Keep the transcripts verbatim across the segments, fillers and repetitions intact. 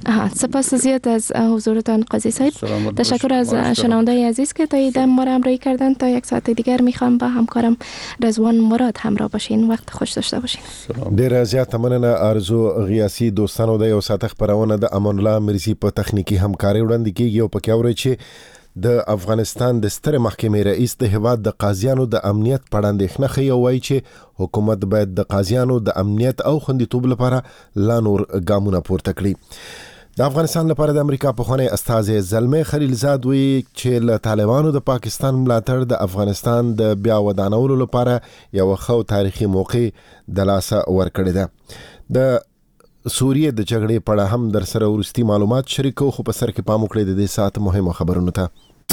سپاس زیاد از حضورتان قاضی صاحب. تشکر از شنونده عزیز که تایید ما را همراهی کردن. تا یک ساعت دیگر میخوام با همکارم رضوان مراد همراه باشین. وقت خوش داشته باشین. ډیر زیات مننه ارزو غیاسی. دوستانو د یو ساعت خبرونه د امان الله مرسی په تخنیکی همکاري وړاندې کیږي او پکې اوري چې د افغانستان د ستر محکمې رئیس د هیواد د قاضیانو د امنیت په اړه اندېښنه ښیي او وایي چې حکومت باید د قاضیانو د امنیت او خوندیتوب لپاره لا نور ګامونه پورته کړي. د افغانستان لپاره د امریکا پخوانی استازی زلمه خلیلزاد وی چې له طالبانو د پاکستان ملاتړ د افغانستان د بیا ودانولو لپاره یو خو تاریخي موقع د لاسه ورکړی ده. د سوریه د جګړې په اړه هم در سره ورستي معلومات شریکو، خو په سر کې پام وکړئ د دې ساعت مهمه خبرونه ته.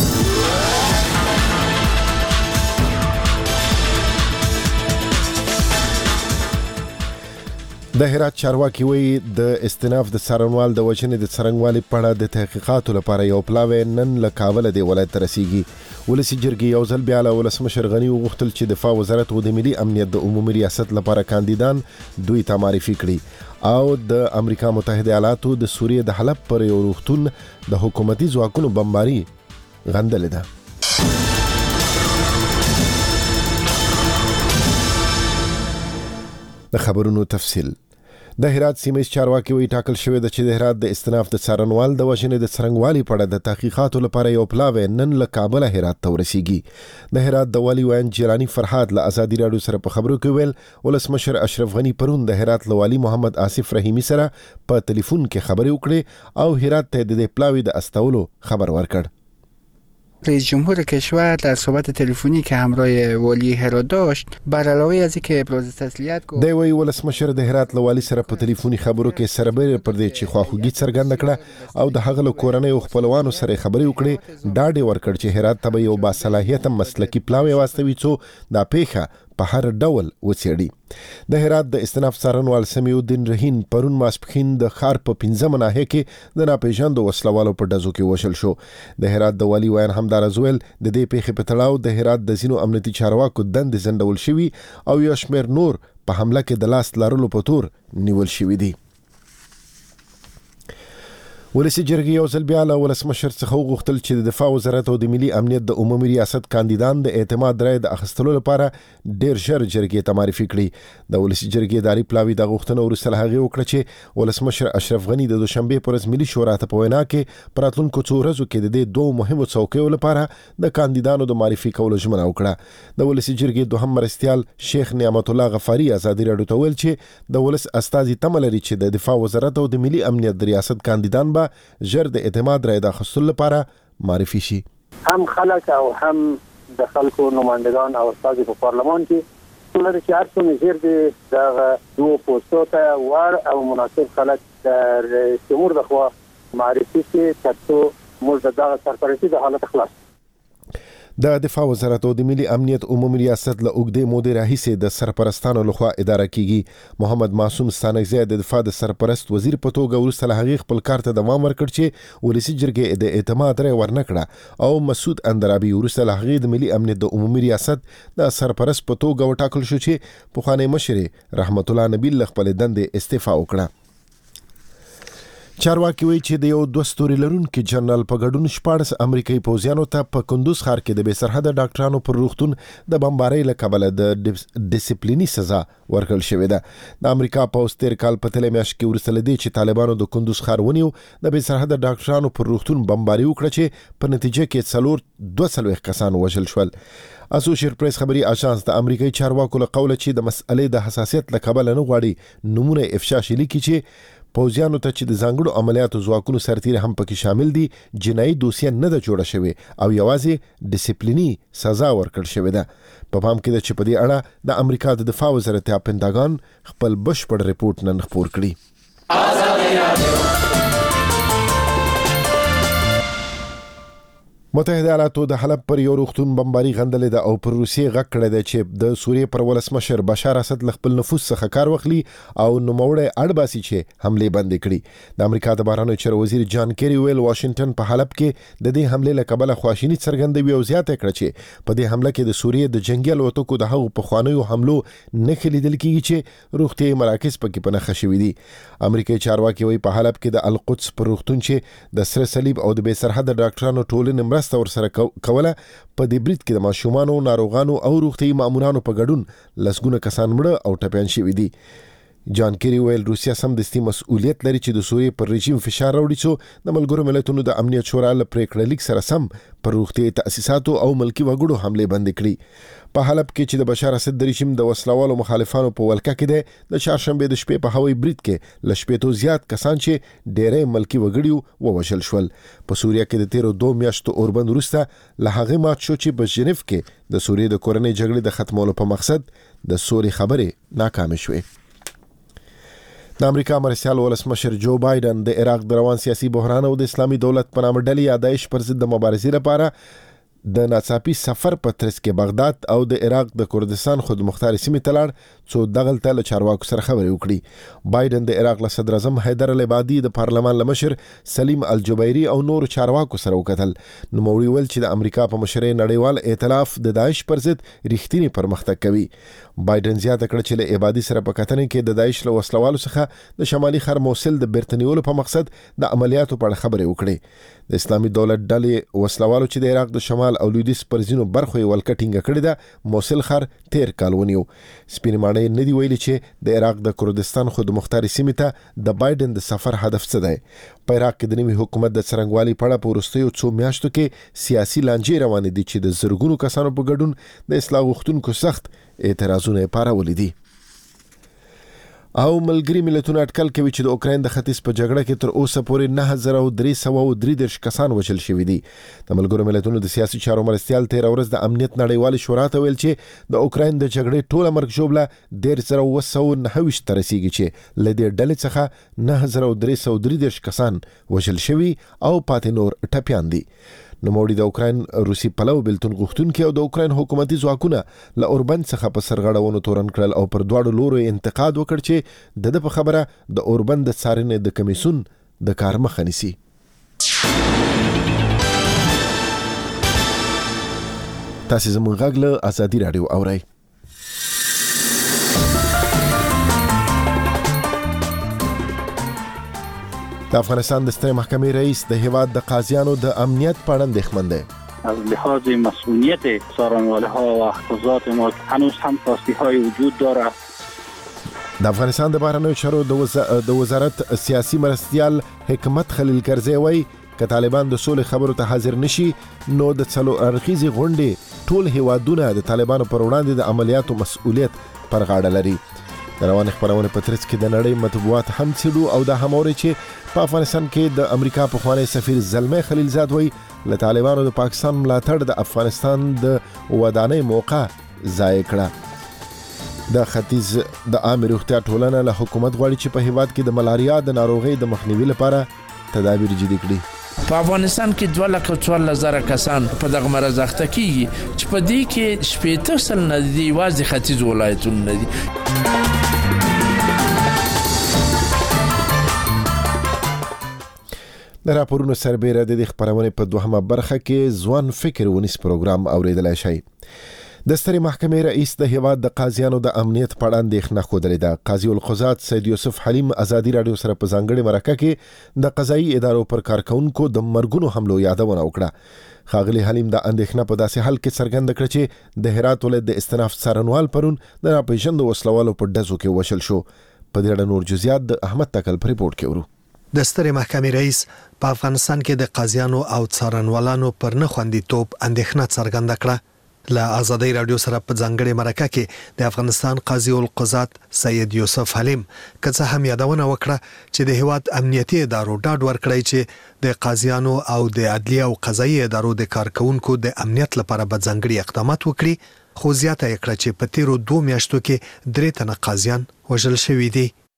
د هرات چارواکي وی د استناف د څارنوال د وجنې د څرنګوالي په اړه د تحقیقاتو لپاره یو پلاوی نن له کابل د ولایت رسیږي. ولسی جرګې یو ځل بیا له ولسمشر غنی وغوښتل چې دفاع وزارت او د ملي امنیت د عمومي ریاست لپاره کاندیدان دوی ته معرفي کړي او د امریکا متحده ایالاتو د سوریه د حلب پر یو روغتون د حکومتي ځواکونو بمباري غندل ده. د خبرونو تفصیل. د هرات سیمه چارواکي وی ټاکل شوې ده چې د هرات د استناف د څارنوال د وژنې د څرنګوالي په اړه د تحقیقاتو لپاره یو پلاوی نن له کابل هرات ته ورسیږي. د هرات د والي وین جیلانی فرهاد له ازادي راډیو سره په خبرو کې ویل ولسمشر اشرف غنی پرون د هرات له والي محمد آصف رحیمی سره په ټلیفون کې خبرې وکړې او هرات ته د پلاوی د استولو خبر ورکړ. رئیس جمهور کشور در صحبت تلفنی که همراه والی هرات داشت بر علاوه از اینکه ابراز تسلیت گفت، دی وی ولسمشر د هرات له والي سره په ټلیفوني خبرو کې سربېره پر دې چې خواخوږي څرګنده کړه او د هغه له کورنۍ او خپلوانو سره خبرې وکړې. ډاډ ورکړ چې هرات ته یو باصلاحیت مسلکي پلاوی واستوي څو دا پیښه په هر ډول وڅېړي. د هرات د استناف څارنوال سمیع الدین رحین پرون ماسپښین د ښار په پنځمه ناحیه کې د ناپېژاندو وسلوالو په ډزو کې وشل شو. د هرات د والي ویان همداراز ویل د دې پیښې په تړاو د هرات د ځینو امنیتي چارواکو دندې ځنډول شوي او یو شمېر نور په حمله کې د لاس لرلو په تور نیول شوي دي. ولسی جرګې یو ځل بیا له ولسمشر څخه وغوښتل چې د دفاع وزارت او د ملي امنیت د عمومي ریاست کاندیدان د اعتماد رای د اخیستلو لپاره ډیر ژر جرګې ته معرفي کړي. د ولسی جرګې اداري پلاوي د غوښتنې وروسته له هغې وکړه چې ولسمشر اشرف غنی د دوشنبې پر ورځ ملي شورا ته په وینا کې په راتلونکو څو ورځو کې د دې دوو مهمو څوکیو لپاره د کاندیدانو د معرفي کولو ژمنه وکړه. د ولسی جرګې دوهم مرستیال شیخ نعمت الله غفاری ازادي راډیو ته ویل چې د ولس استازي تمه لري چې د دفاع وزارت او د ملي امنیت د ریاست کاندیدان به ژر د اعتماد رای د اخیستلو لپاره معرفي شي. هم خلک او هم د خلکو نمایندگان او استازي په پارلمان کې ټول چې هر څومره ژر د دوه پوسټو ته وړ او مناسب خلک د رئیس جمهور لخوا معرفي شي ترڅو موږ دغه سرپرستي د حالت خلاص. د دفاع وزارت او د ملي امنیت عمومي ریاست له اوږدې مودې راهیسې د سرپرستانو لخوا اداره کیږي. محمد معصوم ستانکزی د دفاع د سرپرست وزیر په توګه وروسته له هغې خپل کار ته دوام ورکړ چې ولسي جرګې د اعتماد رای ورنکړه او مسعود اندرابي وروسته له هغې د ملي امنیت د عمومي ریاست د سرپرست په توګه وټاکل شو چې پخوانی مشر رحمت الله نبیل له خپلې دندې استعفا وکړه. چارواکي وایي چې د یو دوه ستوري لرونکي جنرال په ګډون شپاړس امریکایي پوځیانو ته په کندوز ښار کې د بې سرحده ډاکټرانو پر روغتون د بمبارۍ له کبله د ډیسپلیني سزا ورکړل شوې ده. د امریکا پوځ تیر کال په تلې میاشت کې وروسته له دې چې طالبانو د کندوز ښار ونیو د بې سرحده ډاکټرانو پر روغتون بمباري وکړه چې په نتیجه کې څلور دوه څلوېښت کسان وژل شول. اسوشیټ پریس خبري اژانس د امریکایي چارواکو له قوله چې د مسئلې د حساسیت له کبله نه غواړي نمونه افشا شي لیکي چې پوځیانو ته چې د ځانګړو عملیاتو ځواکونو سرتیري هم پکې شامل دي جنایي دوسیه نه ده جوړه شوې او یوازې ډیسپلیني سزا ورکړل شوې ده. په پام کې ده چې په دې اړه د امریکا د دفاع وزارت پنټاګان خپل بشپړ ریپورت نن خپور کړي. متحده ایالاتو د حلب پر یو روغتون بمباري غندلې ده او پر روسیې غږ کړی دی چې د سوریې پر ولسمشر بشار اسد له خپل نفوذ څخه کار واخلي او نوموړی اړ باسي چې حملې بندې کړي. د امریکا د بهرنیو چارو وزیر جان کیری ویل واشنگټن په حلب کې د دې حملې له کبله خواشیني څرګندوي او زیاته کړه چې په دې حمله کې د سوریې د جنگي الوتکو د هغو پخوانیو حملو نښې لیدل کېږي چې روغتیایي مراکز پکې په نښه شوي دي. امریکایي چارواکي وایي په حلب کې د القدس پر روغتون چې د سره صلیب او د بې سرحده ډاکټرانو ټولنې مرسته ورسره کوله په دې برید کې د ماشومانو، ناروغانو او روغتیایي مامورانو په ګډون لسګونه کسان مړه او ټپیان شوي دي. جان کیری ویل روسیا سمدستي مسؤلیت لري چې د سوریې پر رژیم فشار راوړي څو د ملګرو ملتونو د امنیت شورا له پریکړه لیک سره سم پر روغتیایي تاسیساتو او ملکی وګړو حمله بند کړي. په حلب کې چې د بشار اسد د رژیم د وسلوالو مخالفانو په ولکه کې ده د چهارشنبه د شپې په هوایي برید کې ل شپېتو زیات کسان چې ډېرې ملکی وګړي ووژل شول. په سوریه کې د تیرو دوه میاشتو اوربند وروسته له هغه مات شو چې په جنیف کې د سوریې د کورنۍ جګړې د ختمولو په مقصد د سوري خبرې ناکام شوې. د امریکا مرستیال ولسمشر جو بایدن د عراق د روان سیاسي بحران او د اسلامي دولت په نامه ډلې یا داعش پر ضد د مبارزې لپاره د ناڅاپي سفر په ترڅ کې بغداد او د عراق د کردستان خود مختار سیمې ته لاړ څو دغلته له چارواکو سره خبرې وکړي. بایدن د عراق له صدر اعظم حیدر العبادي، د پارلمان له مشر سلیم الجبیری او نور چارواکو سره وکتل. نوموړي ویل چې د امریکا په مشرۍ نړیوال ائتلاف د داعش پر ضد رښتینی پرمختګ کوي. بایدن زیاته کړه چې له عبادي سره په کتنه کې د داعش له وسلوالو څخه د شمالي خر موصل د بیرته په مقصد د عملیاتو په اړه خبرې وکړي. د اسلامي دولت ډلې وسلوالو چې د عراق د شمال او لویدیځ پر ځینو برخو یې ولکه ټینګه کړې ده موصل خر تیر کال ونیو. سپین ماڼۍ نه دی ویلي چې د عراق د کردستان خود مختار سیمې ته د بایدن د سفر هدف څه دی. په عراق کې د نوي حکومت د څرنګوالي په اړه په وروستیو څو میاشتو کې سیاسي لانجې روانې دي چې د زرګونو کسانو په ګډون د اصلاح غوښتونکو سخت اعتراضونه یې پارولي دي. او ملګری ملتونه اټکل کوي چې د اوکراین د ختیځ په جګړه کې تر اوسه پورې نه هزار درې سوه درې دېرش کسان وژل شوي دي. د ملګرو ملتونو د سیاسي چارو مرستیال تېره ورځ د امنیت نړیوالې شورا ته ویل چې د اوکراین د جګړې ټوله مرګ ژوبله دېرش زره اوه سوه نهه ویشت ته رسیږي چې له دې ډلې څخه نه هزار درې سوه درې دېرش کسان وژل شوي او پاتې نور ټپیان دي. نوموړي د اوکراین روسي پلو بلتون غوښتونکي او د اوکراین حکومتي ځواکونه له اوربند څخه په سرغړونو تورن کړل او پر دواړو لورو انتقاد وکړ چې د ده په خبره د اوربند د څارنې د کمیسون د کار مخه نیسي. تاسو زموږ غږ له ازادي راډیو اورئ. د افغانستان د سترې محکمې رئیس د هیواد د قاضیانو د امنیت په اړه اندېښمن دی. از لحاظ مسئولیت څارنواله‌ها و اختصاصات ما هنوز هم کاستی‌های وجود داره. د افغانستان د بهرنیو چارو د وزارت سیاسي مرستیال حکمت خلیل کرزی وایي که طالبان د سولې خبرو ته حاضر نشي نو د څلور اړخیزې غونډې ټول هیوادونه د طالبانو پر وړاندې د عملیاتو مسؤلیت پر غاړه لري. د روان خبرونه په ترڅ کې د نړۍ مطبوعات هم څېړو او د هموري چې په افغانستان کې د امریکا پخوانی سفیر زلمي خلیلزاد وایي له طالبانو د پاکستان ملاتړ د افغانستان د ودانۍ موقع ضایع کړه. د ختیځ د عامه روغتیا ټولنه له حکومت غواړي چې په هیواد کې د ملاریا د ناروغۍ د مخنیوي لپاره تدابیر جدي کړي. په افغانستان کې دوه لکه څوارلس زره کسان په دغه مرض اخته کیږي چې په دې کې شپېته سلنه د یوازې ختیځ ولایتونو نه دي. د راپورونو سربیره د خبرونه په دوهمه برخه کې ځوان فکر ونیس پروګرام اوریدلای شي. د سترې محکمې رئیس د هیواد د قاضیانو د امنیت په اړه اندېښنه ښودلې ده. قاضي القضات سید یوسف حلیم ازادي راډیو سره په ځانګړې مرکه کې د قضایي ادارو پر کارکونکو د مرګونو حملو یادونه وکړه. ښاغلي حلیم د اندېښنه په داسې حال کې څرګنده کړه چې د هرات ولایت د استناف څارنوال پرون د ناپېژاندو وسلوالو په ډزو کې وشل شو. په دې اړه نور جزئیات د احمد تکل په ریپورت کې ورو. د سترې محکمې رئیس په افغانستان کې د قاضیانو او څارنوالانو پر نه خوندیتوب اندېښنه څرګنده کړه. له ازادي راډیو سره په ځانګړې مرکه کې د افغانستان قاضي القضات سید یوسف حلیم کڅه هم یادونه وکړه چې د هیواد امنیتي ادارو ډاډ ورکړی چې د قاضیانو او د عدلیه او قضایي ادارو د کارکونکو د امنیت لپاره به ځانګړي اقدامات وکړي. خو زیاته یې کړه چې په تیرو دوه میاشتو کې درې تنه قاضیان وژل شوي دي.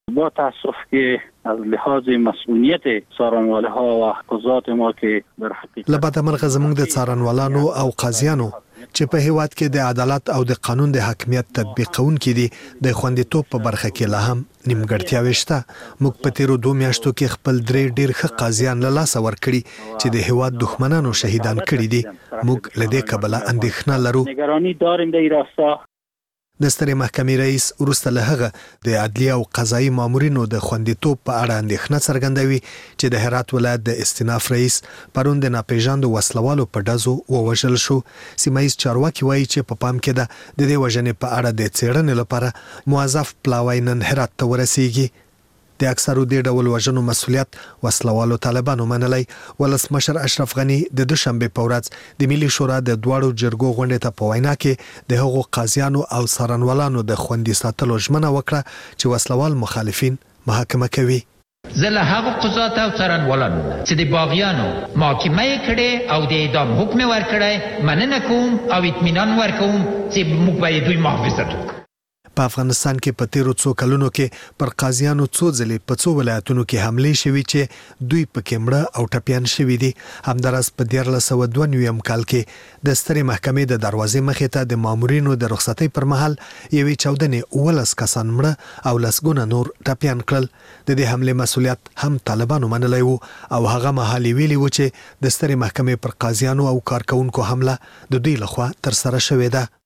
با تاسف که از لحاظ مسئولیت څارنوالها و قضات ما که در حقیقت لبعد مرغه زموږ د څارنوالانو او قاضیانو چې په هیواد کې د عدالت او د قانون د حاکمیت تطبیقون کې دي د خوندیتوب په برخه کې لا هم نیمګړتیاوې شته. موږ په تیرو دوه میاشتو کې خپل درې ډېر ښه قاضیان له لاسه ورکړي چې د هیواد دښمنانو شهیدان کړي دي. موږ له دې کبله اندېښنه لرو. نگرانی داریم در این راستا. د سترې محکمې رئیس وروسته له هغه د عدلیه او قضایي مامورینو د خوندیتوب په اړه اندېښنه څرګندوي چې د هرات ولایت د استیناف رئیس پرون د ناپېژاندو وسلوالو په ډزو ووژل شو. سیمایي چارواکي وایي چې په پام کې ده د دې وژنې په اړه د څېړنې لپاره موظف پلاوی نن هرات ته ورسیږي. د اکثرو دې ډول وژنو مسؤلیت وسلوالو طالبانو منلی. ولسمشر اشرف غني د دوشنبه په ورځ د ملي شورا د دواړو جرګو غونډې ته په وینا کې د هغو قاضیانو او څارنوالانو د خوندي ساتلو ژمنه وکړه چې وسلوال مخالفین محاکمه کوي. زه له هغو قضات او څارنوالانو چې د باغیانو محاکمه یې کړې او د اعدام حکم ورکړی مننه کوم او اطمینان ورکوم چې موږ باید دوی محافظت وکړو. په افغانستان کې په تیرو څو کلونو کې پر قاضیانو څو ځلې په څو ولایتونو کې حملې شوي چې دوی پکې مړه او ټپیان شوي دي. همداراز په دیارلس سوه دوه نوي کال کې د سترې محکمې د دروازې مخې ته د مامورینو د رخصتۍ پر مهال یوې چاودنې اوولس کسان مړه او لسګونه نور ټپیان کړل. د دې حملې مسؤلیت هم طالبانو منلی و او هغه مهال ویلي و چې د سترې محکمې پر قاضیانو او کارکونکو حمله د دوی لخوا ترسره شوې ده.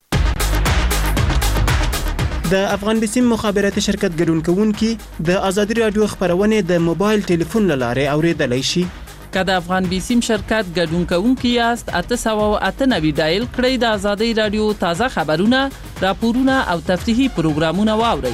د افغان بیسیم مخابراتي شرکت ګډون کوونکي د ازادي رادیو خبرونه د موبایل ټلیفون لاره اوریدلای شي. که د افغان بیسیم شرکت ګډون کوونکي یاست اته سوه او اته نوي ډایل کړئ د ازادي رادیو تازه خبرونه، راپورونه او تفریحي پروګرامونه واورئ.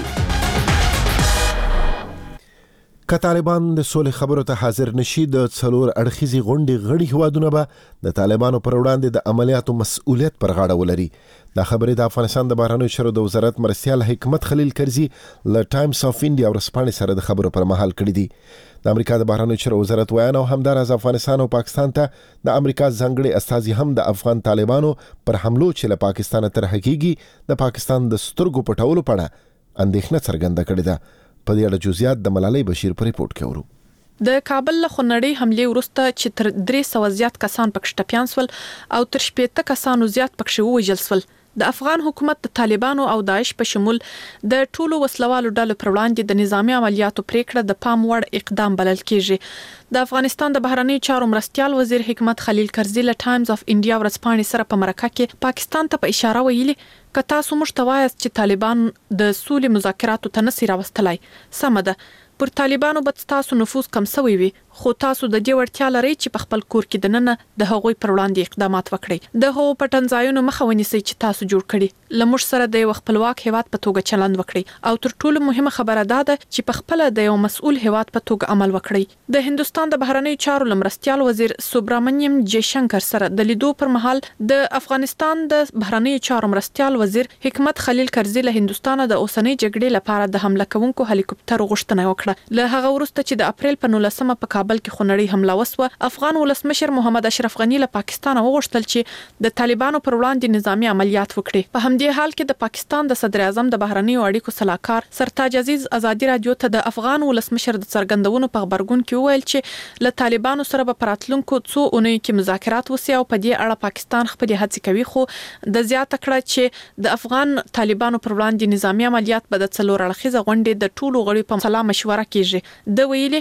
که طالبان د سولې خبرو ته حاضر نشي د څلور اړخیزې غونډې غړي هیوادونه به د طالبانو پر وړاندې د عملیاتو مسؤلیت پر غاړه ولري. دا خبرې د افغانستان د بهرنیو چارو د وزارت مرستیال حکمت خلیل کرزي له ټایمز اف انډیا ورځپاڼې سره د خبرو پر مهال کړي دي. د امریکا د بهرنیو چارو وزارت ویاند او همداراز افغانستان او پاکستان ته د امریکا ځانګړي استازي هم د افغان طالبانو پر حملو چې له پاکستان تر حقیقي د پاکستان د سترګو پټولو په اړه اندېښنه څرګنده کړې ده. په دې اړه جزئیات د ملالۍ بشیر په ریپورت کې ورو. د کابل له خونړۍ حملې وروسته چې تر درې سوه زیات کسان پکې ټپیان سول او تر شپېته کسانو زیات پکې ووژل سول، د افغان حکومت د طالبانو او داعش په شمول د ټولو وسلوالو ډلو پر وړاندې د نظامی عملیاتو پریکړه د پام وړ اقدام بلل کیږي. د افغانستان د بهرنیو چارو مرستیال وزیر حکمت خلیل کرزي له ټایمز اف انډیا ورځپاڼې سره په مرکه کې پاکستان ته په اشاره ویلي که تاسو موږ ته وایاست چې طالبان د سولې مذاکراتو ته نشي راوستلای، سمه ده، پر طالبانو به تاسو نفوذ کم سوی وي، خو تاسو د دې وړتیا لرئ چې په خپل کور کې دننه د هغوی پر وړاندې اقدامات وکړئ. د هغو پټنځایونو مخه ونیسئ چې تاسو جوړ کړي، له موږ سره د یو خپلواک هیواد په توګه چلند وکړئ او تر ټولو مهمه خبره دا ده چې په خپل د یو مسؤل هیواد په توګه عمل وکړئ. د هندستان د بهرنیو چارو مرستیال وزیر سوبرامنیم جی شنکر سره د لیدو پر مهال د افغانستان د بهرنیو چارو مرستیال وزیر حکمت خلیل کرزي له هندستان د اوسنۍ جګړې لپاره د حمله کوونکو هلیکوپټر غوښتنه وکړه. له هغه وروسته چې د اپریل په نولسمه په کابل کې خونړۍ حمله وسوه، افغان ولسمشر محمد اشرف غني له پاکستان وغوښتل چې د طالبانو پر وړاندې نظامی عملیات وکړي. په همدې حال کې د پاکستان د صدر اعظم د بهرنیو اړیکو صلاحکار سرتاج عزیز ازادي رادیو ته د افغان ولسمشر د څرګندونو په خبرګون کې وویل چې له طالبانو سره به پراتلونکو څو اونیو کې مذاکرات وسي او په دې اړه پاکستان خپل هڅې کوي، خو د زیاته کړه چې د افغان طالبانو پر وړاندې نظامی عملیات به د څلور اړخیزه غونډې د ټولو غړو په سلا مشوره کیږي. د ویلي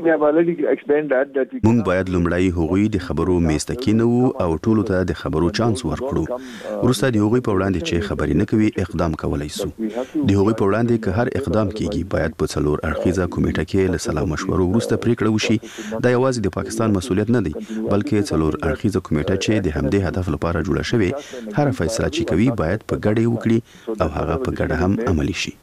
مونږ باید لومړی هغوی د خبرو میسته کینو او ټولو ته د خبرو چانس ورکړو، وروسته د هغوی په وړاندې چې خبرې نه کوي اقدام کولای سو. د هغوی په وړاندې که هر اقدام کیږي باید په څلور اړخیزه کمیټه کې له سلا مشورو وروسته پریکړه وشي. دا یوازې د پاکستان مسؤلیت نه دی بلکې څلور اړخیزه کمیټه چې د همدې هدف لپاره جوړه شوې هر فیصله چې کوي باید په ګډه وکړي او هغه په ګډه هم عملي شي.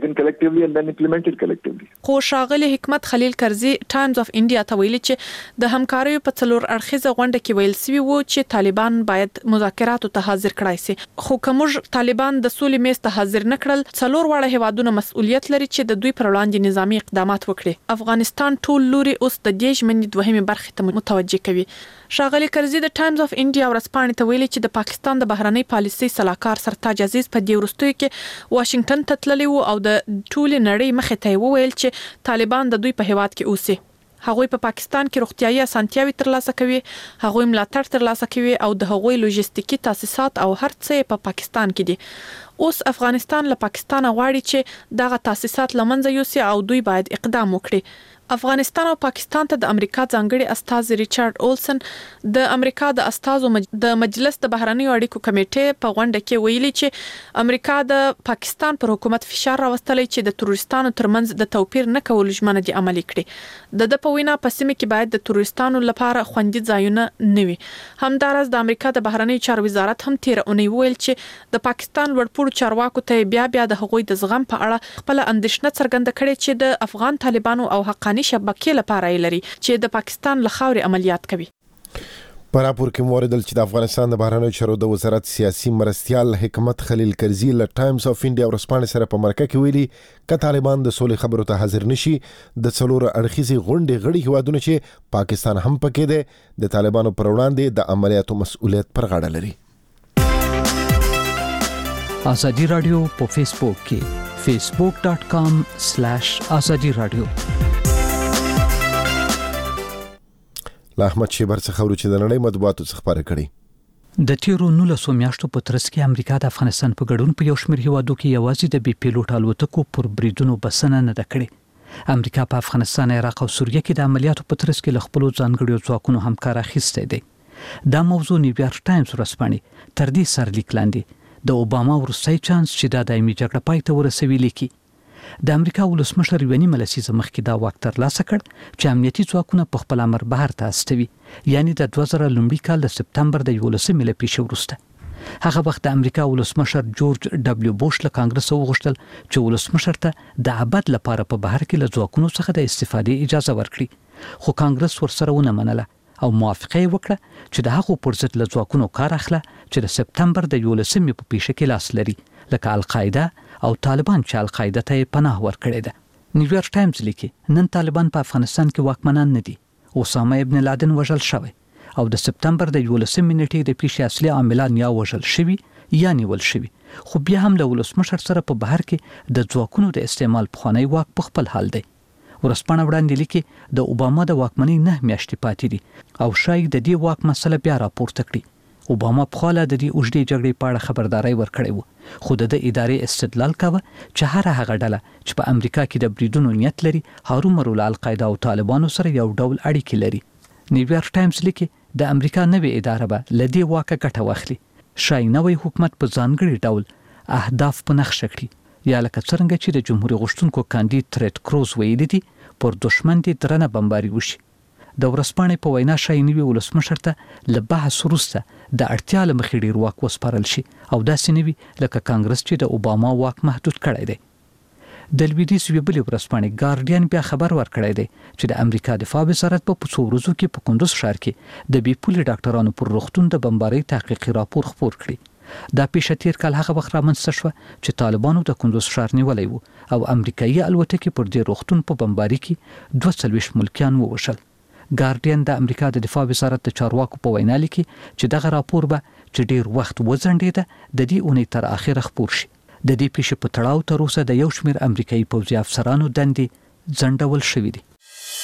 خو ښاغلي حکمت خلیل کرزي ټایمز اف انډیا ته ویلي چې د همکاریو په څلور اړخیزه غونډه کې ویل سوي وو چې طالبان باید مذاکراتو ته حاضر کړای شي، خو کومج طالبان د سولې میز ته حاضر نکړل، څلور واړه هیوادونه مسؤلیت لري چې د دوی پر وړاندې نظامی اقدامات وکړي. افغانستان ټول لوري اوس د دې ژمنې دوهمه برخه ته متوجه کوي. ښاغلي کرزي د ټایمز اف انډیا ورځپاڼې ته ویلي چې د پاکستان د بهرنۍ پالیسۍ سلاکار سرتاج عزیز په دې وروستیو کې واشنگټن ته تللی و او د ټولې نړۍ مخې ته وویل چې طالبان د دوی په هیواد کې اوسي. هغوی په پا پاکستان کې روغتیايي اسانتیاوي ترلاسه کوي، هغوی ملاتړ ترلاسه کوي او د هغوی لوجستیکي تاسیسات او هر څه په پا پاکستان کې دي. اوس افغانستان له پاکستان غواړي چې دغه تاسیسات لمنځه یوسي او دوی باید اقدام وکړي. افغانستان او پاکستان ته د امریکا ځانګړي استازي ریچارډ اولسن د امریکا د استازو مج... د مجلس د بهرنیو اړیکو کمیټې په غونډه کې ویلي چې امریکا د پاکستان پر حکومت فشار راوستلی چې د تروریستانو ترمنځ د توپیر نه کول ژمنه دي عملي کړي. د د په وینا په سیمه کې باید د تروریستانو لپاره خوندي ځایونه نه وي. همدارس د امریکا د بهرنیو چارو وزارت هم تیر اونۍ ویل چې د پاکستان لوړپوړو چارواکو ته بیا بیا د هغوی د زغم په اړه خپل اندېښنه څرګنده کړې چې د افغان طالبانو او حقاني شبکې لپاره لري چې د پاکستان له خاورې عملیات کوي. په راپور کې موردل چې د افغانستان د بهرنیو چارو د وزارت سیاسي مرستیال حکمت خلیل کرزي له ټایمز اف انډیا ورځپاڼې سره په مرکه کې ویلي که طالبان د سولې خبرو ته حاضر نشي د څلور اړخیزې غونډې غړي هیوادونه چې پاکستان هم پکې دی د طالبانو پر وړاندې د عملیاتو مسؤلیت پر غاړه لري. ازادي رادیو په فیسبوک کې facebook dot com slash azadi radio. له احمد شیبر څخه ورو چې د نړۍ مطبوعاتو څخه خبره کړي. د تیرو نولسو میاشتو په ترڅ کې امریکا د افغانستان په ګډون په یو شمېر هیوادو کې یوازې د بي پیلوټ الوتکو پر بریدونو بسنه نه ده کړې. امریکا په افغانستان، عراق او سوریه کې د عملیاتو په ترڅ کې له خپلو ځانګړو ځواکونو همکار اخیستی دی. دا موضوع نیویارک ټایمز ورځپاڼې تر دې سرلیک لاندې د اوباما وروستی چانس چې دا دایمي جګړه پای ته ورسوي لیکي. د امریکا ولسمشر یوه نیمه لسیزه مخکې دا واک ترلاسه کړ چې امنیتي ځواکونه په خپل امر بهر ته استوي، یعنی د دوه زره لومړي کال د سپتمبر د یولسمې له پیښې وروسته. هغه وخت د امریکا ولسمشر جورج ډبلیو بوش له کانګرس وغوښتل چې ولسمشر ته د ابد لپاره په بهر کې له ځواکونو څخه د استفادې اجازه ورکړي، خو کانګرس ورسره ونه منله او موافقه یې وکړه چې د هغو پر ضد له ځواکونو کار اخله چې د سپتمبر د یولسمې په پیښه کې لاس لري، لکه القاعده او طالبان چې القاعده ته پناه ورکړې ده. نیویارک ټایمز لیکي نن طالبان په افغانستان کې واکمنان نه دي. اسامه ابن لادن وژل شوی او د سپتمبر د یولسمې نیټې د پیښې اصلي عاملان یا وژل شوي یا نیول شوي، خو بیا هم له ولسمشر سره په بهر کې د ځواکونو د استعمال پخوانی واک په خپل حال دی. ورځپاڼه وړاندې لیکي د اوباما د واکمنۍ نه میاشتې پاتې دي او شاید د دې واک مسله بیا راپورته کړي. اوباما پخواله د دې اوږدې جګړې په اړه خبرداری ورکړی و، خو د ادارې استدلال کاوه چې هر هغه ډله چې په امریکا کې د بریدونو نیت لري هرومرو له القاعده او طالبانو سره یو ډول اړیکې لري. نیویارک ټایمز لیکي د امریکا نوې اداره به له دې واکه ګټه واخلي، شاید نوی حکومت په ځانګړي ډول اهداف په نښه کړي، یا لکه څرنګه چې د جمهوریت غوښتونکو کاندید ترېد کروز ویلي دي پر دشمن دې درنه بمباري وشي. د ورځپاڼې په وینا شای نوي ولسمشر ته له بحث وروسته د اړتیا له مخې ډېر واک وسپارل شي او داسې نه وي لکه کانګرس چې د اوباما واک محدود کړی دی. د لویدیځ یوې بلې ورځپاڼې ګارډین بیا خبر ورکړی دی چې د امریکا دفاع وزارت په څو ورځو کې په کندوز ښار کې د بي پولي ډاکټرانو پر روغتون د بمبارۍ تحقیقي راپور خپور کړي. دا پیښه تیر کال هغه وخت رامنځته شوه چې طالبانو د کندوز ښار نیولی و او امریکایي الوتکې پر دې روغتون په بمباري کې دوه څلوېښت ملکیان ووژل. ګارډین د امریکا د دفاع وزارت د چارواکو په وینا لیکي چې دغه راپور به چې ډیر وخت وځنډېده د دې اونۍ تر اخره خپور شي. د دې پیښې په تړاو تر اوسه د یو شمېر امریکایي پوځي افسرانو دندې ځنډول شوي دي.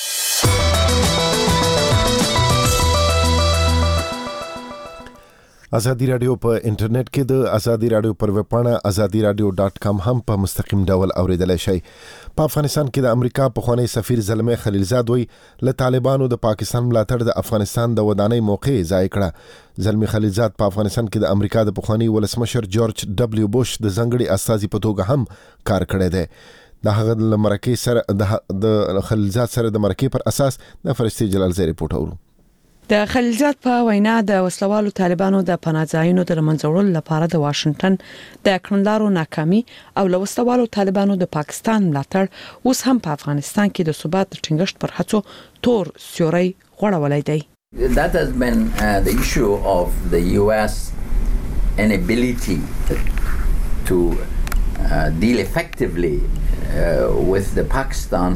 ازادي رادیو په انټرنیټ کې د ازادي رادیو پر ویب پاڼه ازادي رادیو ډاټ کام هم په مستقیم ډول اوریدلای شئ. په افغانستان کې د امریکا پخوانی سفیر زلمه خلیلزاد وی له طالبانو د پاکستان ملاتړ د افغانستان د ودانۍ موقع ضایع کړه. زلمه خلیلزاد په افغانستان کې د امریکا د پخوانی ولسمشر جورج ډبلیو بوش د ځانګړي استازي په توګه هم کار کړی دی. د هغه د مرکې سره د خلیلزاد سره د مرکې پر اساس د فرشتي جلال زئی رپورټ اورو. د خلیلزاد په وینا د وسلوالو طالبانو د پناهځایونو د منځورولو لپاره د واشنگټن د کړنلارو ناکامي او له وسلوالو طالبانو د پاکستان ملاتړ اوس هم په افغانستان کې د ثبات ټینګښت پر هڅو تور سیوري غوړولای دی. That has been uh, the issue of the U S inability to uh, deal effectively uh, with the Pakistan's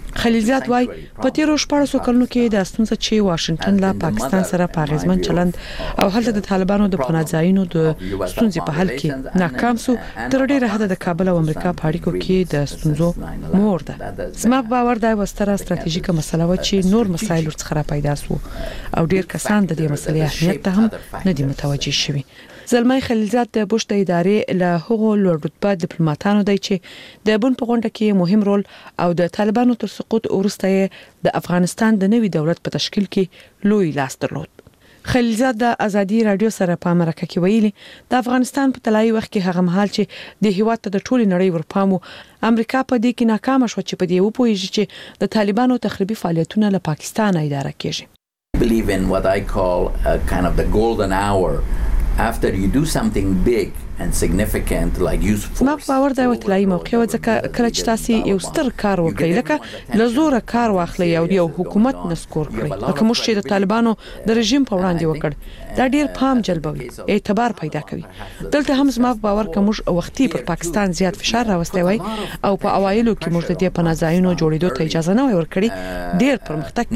خلیلزاد وای په تیرو شپږو کلونو کې د ستونزې چې واشنگټن لا پاکستان سره پاغیزمن چلند او هلته د طالبانو د پناهځایونو د ستونزې په حل کې ناکام سو تر ډیره حد د کابل او امریکا په اړیکو کې د ستونزو مور ده. زما باور دا وستره ستراتیژیکه مسله و چې نور مسایل ورڅخه پیدا سو او ډیر کسان د دې مسلې اهمیت ته هم نه دي متوجه شوي. زلمای خلیلزاد د بوش د ادارې له هغو لوړ رتبه ډیپلوماټانو دی چې د بن په غونډه کې مهم رول او د طالبانو تر سقوط وروسته د افغانستان د نوي دولت په تشکیل کې لوی لاس درلود. خلیلزاد د ازادي رادیو سره په امریکا کې ویلي د افغانستان په طلایي وخت کې هغه مهال چې د هیواد ته د ټولي نړۍ ورپامو امریکا په دې کې ناکام شو چې په دې وپوهیږي چې د طالبانو تخریبي فعالیتونه له پاکستان اداره کیږي. Believe in what I call a kind of the golden hour after you do something big and significant like use force. ما باور دا وتلای موقع ځکه کله چې تاسو یو ستر کار وکړئ لکه لزوره کار واخلئ او یو حکومت نسکور کړئ لکه موږ چې د طالبانو د رژیم په وړاندې وکړ دا ډیر پام جلبوي اعتبار پیدا کوي. دلته هم زما باور کوم وختي پر پاکستان زیات فشار راوستي وای او په اوایلو کې موږ د دې پناهځایونو جوړېدو ته اجازه نه ورکړي ډیر پرمختګ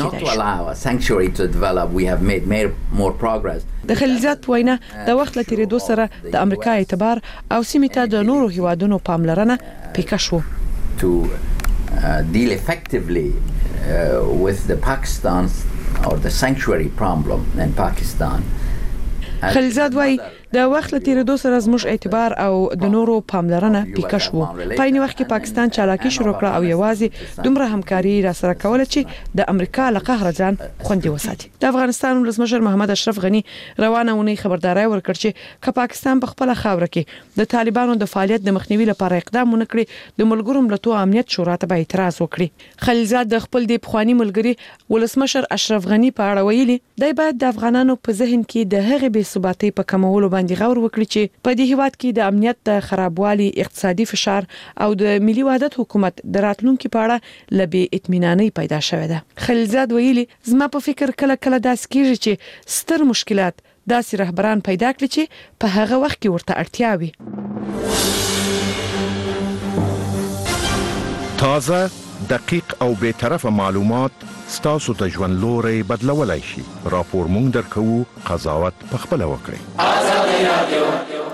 کیدای شي. د خلیلزاد په وینا د وخت له تیریدو سره د امریکا اعتبار او سیمې ته د نورو هیوادونو پاملرنه پیکه شو. To uh, deal effectively uh, with the Pakistan or the sanctuary problem in Pakistan. خلیلزاد وای د وخت له تیریدو سره زموږ اعتبار او د نورو پاملرنه پیکه شو. په این وخت کې پاکستان چالاکي شروع کړه او یوازې دومره همکاري را سره کوله چې د امریکا له قهر ځان خوندي وساتي. د افغانستان ولسمشر محمد اشرف غنی روانه ونی خبرداري ورکړ چې که پاکستان په خپل خاور کې د طالبانو د فعالیت د مخنیوي لپاره اقدام ونکړي د ملګرو ملتونو امنیت شورا ته به اعتراض وکړي. خلیلزاد د خپل د پخوانی ملګری ولسمشر اشرف غنی په اړه ویلي دی باید د افغانانو په ذهن کې د هغې بې ثباتۍ په کمولو باندې غور وکړي چې په دې هیواد کې د امنیت د خرابوالي اقتصادي فشار او د ملي وحدت حکومت د راتلونکو په اړه لبې اطمیناني پیدا شوه ده. خلیلزاد ویلي زما په فکر کله کله داس کیږي چې ستر مشکلات داسې رهبران پیدا کړي چې په هغه وخت کې ورته اړتیا وي. تازه دقیق او به طرفه معلومات ستاسو ته ژوند لوري بدلولای شي. راپور مونږ درکو، قضاوت په خپل وکړئ. ازادي رادیو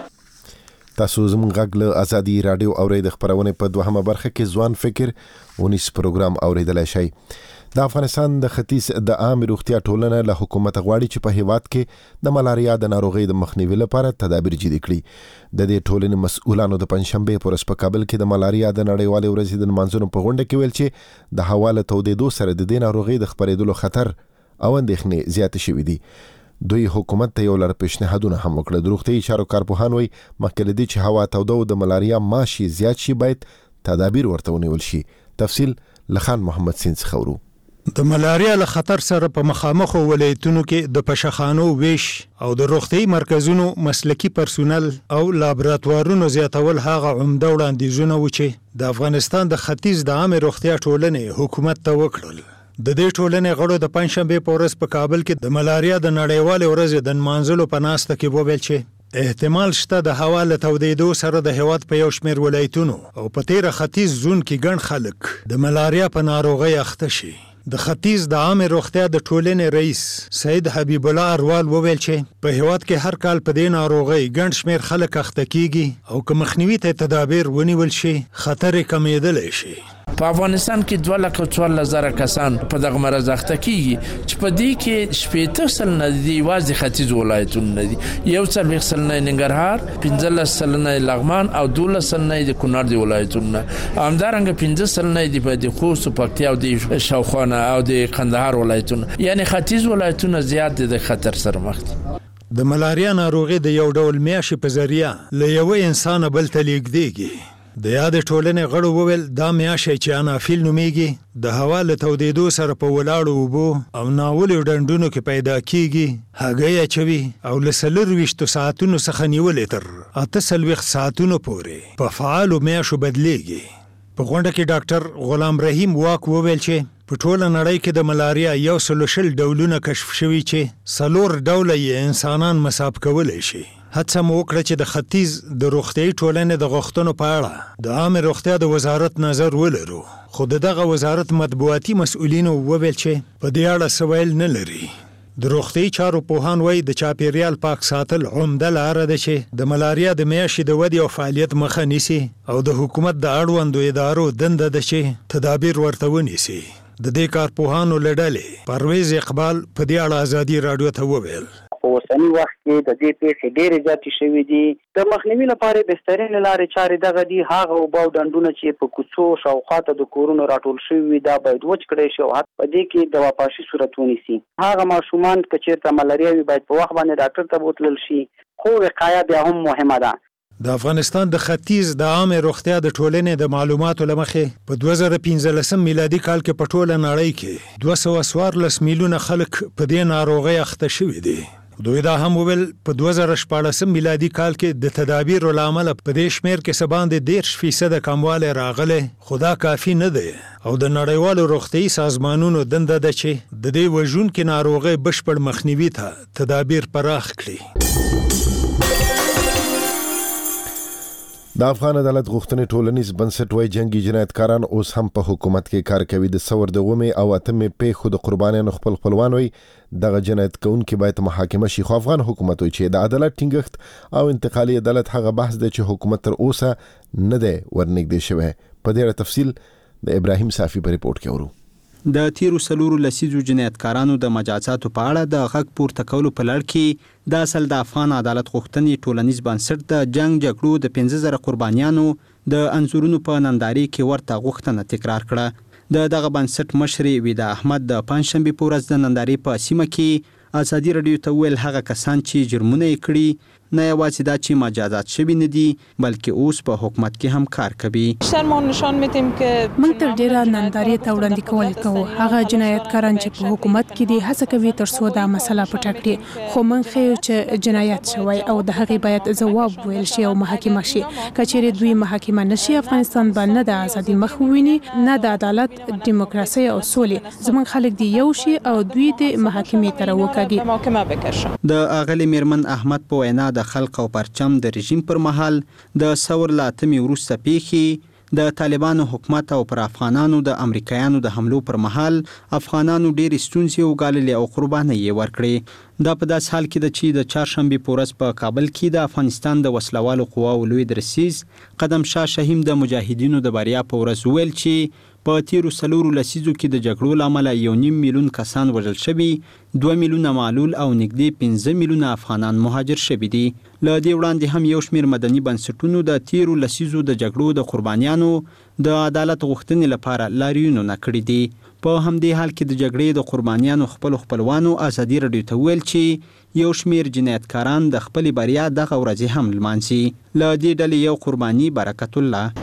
تاسو زموږ غږ له ازادي رادیو اورئ. د خبرونه په دوهمه برخه کې ځوان فکر ونیس پروګرام اوریدلای شئ. د افغانستان د ختیځ د عام روغتیا ټولنه له حکومت غواړي چې په هیواد کې د ملاریا د ناروغۍ د مخنیوي لپاره تدابیر جدي کړي. د دې ټولنې مسؤلانو د پنځشنبه پر ورځ په کابل کې د ملاریا د نړیوالې ورځې د نمانځنو په غونډه کې ویل چې د هوا له تودېدو سره د دې ناروغۍ د خپرېدلو خطر او اندېښنې زیات شوي دي. دوی حکومت ته یو لړ پیشنهادونه هم وکړل. د روغتیايي چارو کارپوهان وایي مخکې له دې چې هوا توده او د ملاریا ماشي زیات شي باید تدابیر ورته ونیول شي. تفصیل لخان محمد سین څخه ورو. د ملاریا له خطر سره په مخامخ ولایتونو کې د پشخانو ویش او د روغتي مرکزونو مسلکی پرسونل او لابراتوارونو زیاتول هغه عمده وړاندیزونه و چې د افغانستان د ختیځ د عامه روغتیا ټولنې حکومت ته وکړل. د دې ټولنې غړو د پنځشنبه په ورځ په کابل کې د ملاریا د نړیوالې ورځې د نمانځلو په ناسته کې وویل چې احتمال شته د هوا له تودېدو سره د هیواد په یو شمېر ولایتونو او په تیره ختیځ زون کې ګڼ خلک د ملاریا په ناروغۍ اخته شي. د ختیځ د عامه روغتیا د ټولنې رئیس سید حبیب الله اروال وویل چې په هیواد کې هر کال په دې ناروغۍ ګڼ شمېر خلک اخته کیږي او که مخنیوي ته تدابیر ونیول شي خطر کمیدلی شي. په افغانستان کې دوه لکه څوارلس زره کسان په دغه مرض اخته کیږي چې په دې کې شپېته سلنه د یوازې ختیځ ولایتونو نه دي. یو څلوېښت سلنه ننګرهار، پنځلس سلنه لغمان او دولس سلنه د کونړ د ولایتونو نه. همدارنګه پنځه سلنه د د خوست، پکتیا او د شاوخوا او د قندهار ولایتونو، یعنی ختیځ ولایتونه زیات د خطر سره مخ دي. د ملاریا ناروغي د یو ډول میاشې په ذریعہ له یو انسان بل ته لیږدېږي. د یاد ټولنې غړو وویل دا میاشې چې انافیل نومیږي د هوا له تودېدو سره په ولاړو اوبو او ناولو ډنډونو کې پیدا کیږي، هګۍ اچوي او له څلورویشتو ساعتونو څخه نیولې تر اته څلوېښت ساعتونو پورې په فعالو میاشو بدلیږي. په غونډه کې ډاکټر غلام رحیم واک وویل چې په ټوله نړۍ کې د ملاریا یو سل شل ډولونه کشف شوي چې څلور ډوله یې انسانان مصاب کولی شي. هڅه مو وکړه چې د ختیځ د روغتیايي ټولنې د غوښتنو په اړه د عامه روغتیا د وزارت نظر ولرو، خو دغه وزارت مطبوعاتي مسؤلینو وویل چې په دې اړه څه ویل نه لري. د روغتیايي چارو پوهان وایي د چاپیریال پاک ساتل عمده لاره ده چې د ملاریا د میاشتې د ودې او فعالیت مخه نیسي او د حکومت د اړوندو ادارو دنده ده چې تدابیر ورته ونیسي. د دې کارپوهانو له ډلې پرویز اقبال په دې اړه ازادي راډیو ته وویل په اوسني وخت کې د دې پیښې ډېرې زیاتې شوې دي. د مخنیوي لپاره بهترین لارې چارې دغه دي. هغه اوبه او ډنډونه چې په کوڅو شاوخوا ته د کورونو راټول شوي وي دا باید وچ کړی شي او حتی په دې کې دواپاشي صورت ونیسي. هغه ماشومان که چېرته ملاریا وي باید په وخت باندې ډاکټر ته بوتلل شي، خو وقایه بیا هم مهمه ده. د افغانستان د ختیځ د عامه روغتیا د ټولنې د معلوماتو لمخې په دوه زره پنځلسم میلادي کال کې په ټوله نړۍ کې دوه سوه څوارلس میلیونه خلک په دې ناروغۍ اخته شوي دي. دوی دا هم وویل په دوه زره شپاړسم میلادي کال کې د تدابیرو له امله په دې شمېر کې څه باندې دېرش فیصده کموالی راغلی، خو دا کافي نه دی او د نړیوالو روغتیايي سازمانونو دنده ده چې د دې وژونکې ناروغۍ بشپړ مخنیوي ته تدابیر پراخ کړي. د افغان عدالت غوښتنې ټولنیز بنسټ وایي جنگي جنایتکاران اوس هم په حکومت کې کار کوي. د ثور د اومې او اتمې پیښو د قربانیانو خپل خپلوان وایي دغه جنایت کوونکي باید محاکمه شي، خو افغان حکومت وایي چې د عدالت ټینګښت او انتقالي عدالت هغه بحث دی چې حکومت تر اوسه نه دی ورنږدې شوی. په دې اړه تفصیل د ابراهیم صافي په ریپورت کې اورو. د تیرو سلورو لسیزو جنایتکارانو د مجازاتو په اړه د غږ پورته کولو په لړ کې د اصل د افغان عدالت غوښتنې ټولنیز بنسټ د جنگ جګړو د پنځه زره قربانیانو د انځورونو په ننداري کې ورته غوښتنه تکرار کړه. د دغه بنسټ مشر ویدا احمد د پنځشنبه په ورځ د ننداري په سیمه کې ازادي رادیو ته ویل هغه کسان چې جرمونه یې کړي نه یوازې دا چې مجازات شوي نه دي بلکې اوس په حکومت کې هم کار کوي. موږ تر ډیره نندارې ته وړاندې کول کوو. هغه جنایتکاران چې په حکومت کې دي هڅه کوي تر څو دا مسله پټه کړي، خو موږ ښیو چې جنایت شوی او د هغې باید ځواب ویل شي او محاکمه شي. که چیرې دوی محاکمه نشي افغانستان به نه د ازادي مخ وویني نه د عدالت، دیموکراسي او سولې. زموږ خلک دی یو شي او دوی د محاکمې ته راوکاږي. د اغلې میرمن احمد په وینا د خلق او پرچم د رژیم پر مهال د ثور له اتمې وروسته پیښې د طالبانو حکومت او پر افغانانو د امریکایانو د حملو پر مهال افغانانو ډېرې ستونزې وګاللې او قربانۍ یې ورکړې. دا په داس حال کې ده چې د چهارشنبې په ورځ په کابل کې د افغانستان د وسلوالو قواو لوی درسیز قدم شاه شهیم د مجاهدینو د بریا په ورځ ویل چې په تیرو سلورو لسیزو کې د جګړو له امله یو نیم میلیون کسان وژل شوي، دوه میلیونه معلول او نږدې پنځه میلیونه افغانان مهاجر شوي دي. له دې وړاندې هم یو شمېر مدني بنسټونو د تیرو لسیزو د جګړو د قربانیانو د عدالت غوښتنې لپاره لاریونونه کړي دي. په همدې حال کې د جګړې د قربانیانو خپل خپلوانو ازادي رادیو ته ویل چې یو شمېر جنایتکاران د خپل بریا دغه ورځې هم لمانځي. له دې ډلې یو قرباني برکت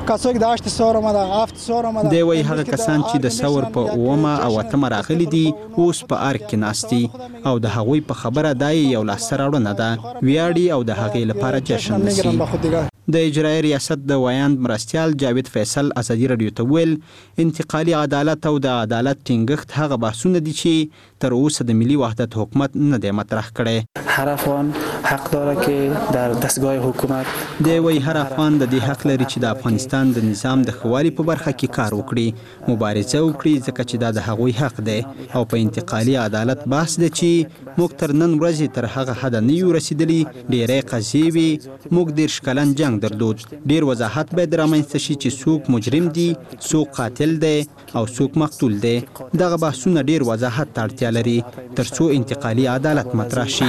الله دی وایي هغه کسان چې د ثور په اومه او اتمه راغلي دي اوس په ارګ کې ناست دي او د هغوی په خبره دا یو لاسته راوړنه ده، ویاړي او د هغې لپاره جشن نیسي. د اجرایي ریاست د ویاند مرستیال جاوید فیصل ازادي رادیو ته ویل انتقالي عدالت او د عدالت ټینګښت هغه بحثونه دي چې تر اوسه د ملي وحدت حکومت نه دی مطرح کړی. هر افغان حق داره که در دستگاه حکومت دی وایي هر افغان د دې حق لري چې د افغانستان د نظام د ښه والي په برخه کې کار وکړي، مبارزه وکړي، ځکه چې دا د هغوی حق دی. او په انتقالي عدالت بحث دی چې موږ تر نن ورځې تر هغه حده نه یو رسیدلي. ډېری قضیې وي موږ دېرش کلن جنګ درلود. ډېر وضاحت باید رامنځته شي چې څوک مجرم دي، څوک قاتل دی او څوک مقتول دی. دغه بحثونه ډېر وضاحت ته اړتیا لري تر څو انتقالي عدالت مطرح شي.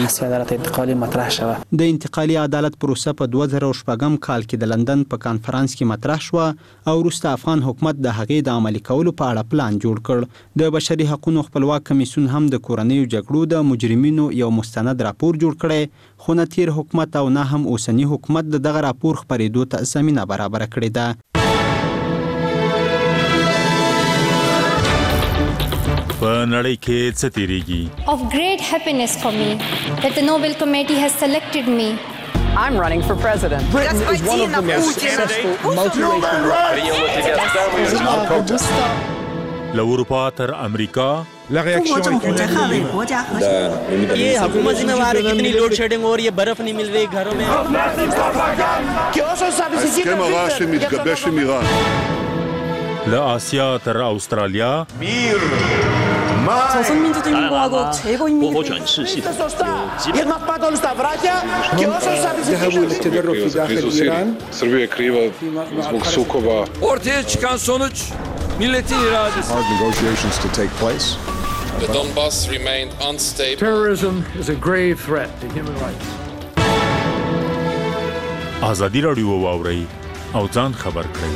د انتقالي عدالت پروسه په دوه زره شپږم کال کې د لندن په کانفرانس کې مطرح شوه او وروسته افغان حکومت د هغې د عملي کولو په اړه پلان جوړ کړ. د بشري حقوقو خپلواک کمیسیون هم د کورنیو جګړو د مجرمینو یو مستند راپور جوړ کړی، خو نه تیر حکومت او نه هم اوسنی حکومت د دغه راپور خپرېدو ته زمینه برابره کړې ده. په نړۍ کې څه تیریږي؟ Of great happiness for me that the Nobel Committee has selected me. I'm running for president. Britain is one of the most successful multiracial له اروپا تر امریکا ये हुकूमत जिम्मेवार है कितनी load shedding हो रही है, बर्फ नहीं मिल रही घरों में. ההסכם הרע שמתגבש עם איראן. لآسيا تر أستراليا 조선민주주의인공화국 최고인민이 Srbija kriva zbog sukoba. Ortaya çıkan sonuç milletin iradesi. Hard negotiations to take place. The Donbass remained unstable. Terrorism is a grave threat to human rights. آزادی راډیو واورئ او ځان خبر کړئ.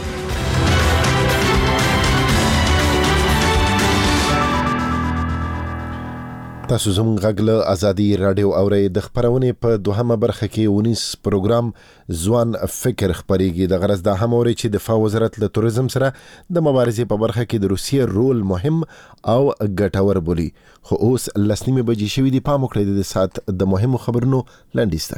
تاسو زموږ غږ له ازادي رادیو اورئ. د خبرونې په دوهمه برخه کې ونیس پروګرام ځوان فکر خبريږي. د غرض د هم اوري چې دفاع وزارت له توریزم سره د مبارزې په برخه کې د روسیې رول مهم او ګټور بولي. خو اوس لسنیمه بجې شوې دي. پام وکړئ د سات د مهمو خبرونو لنډیسته.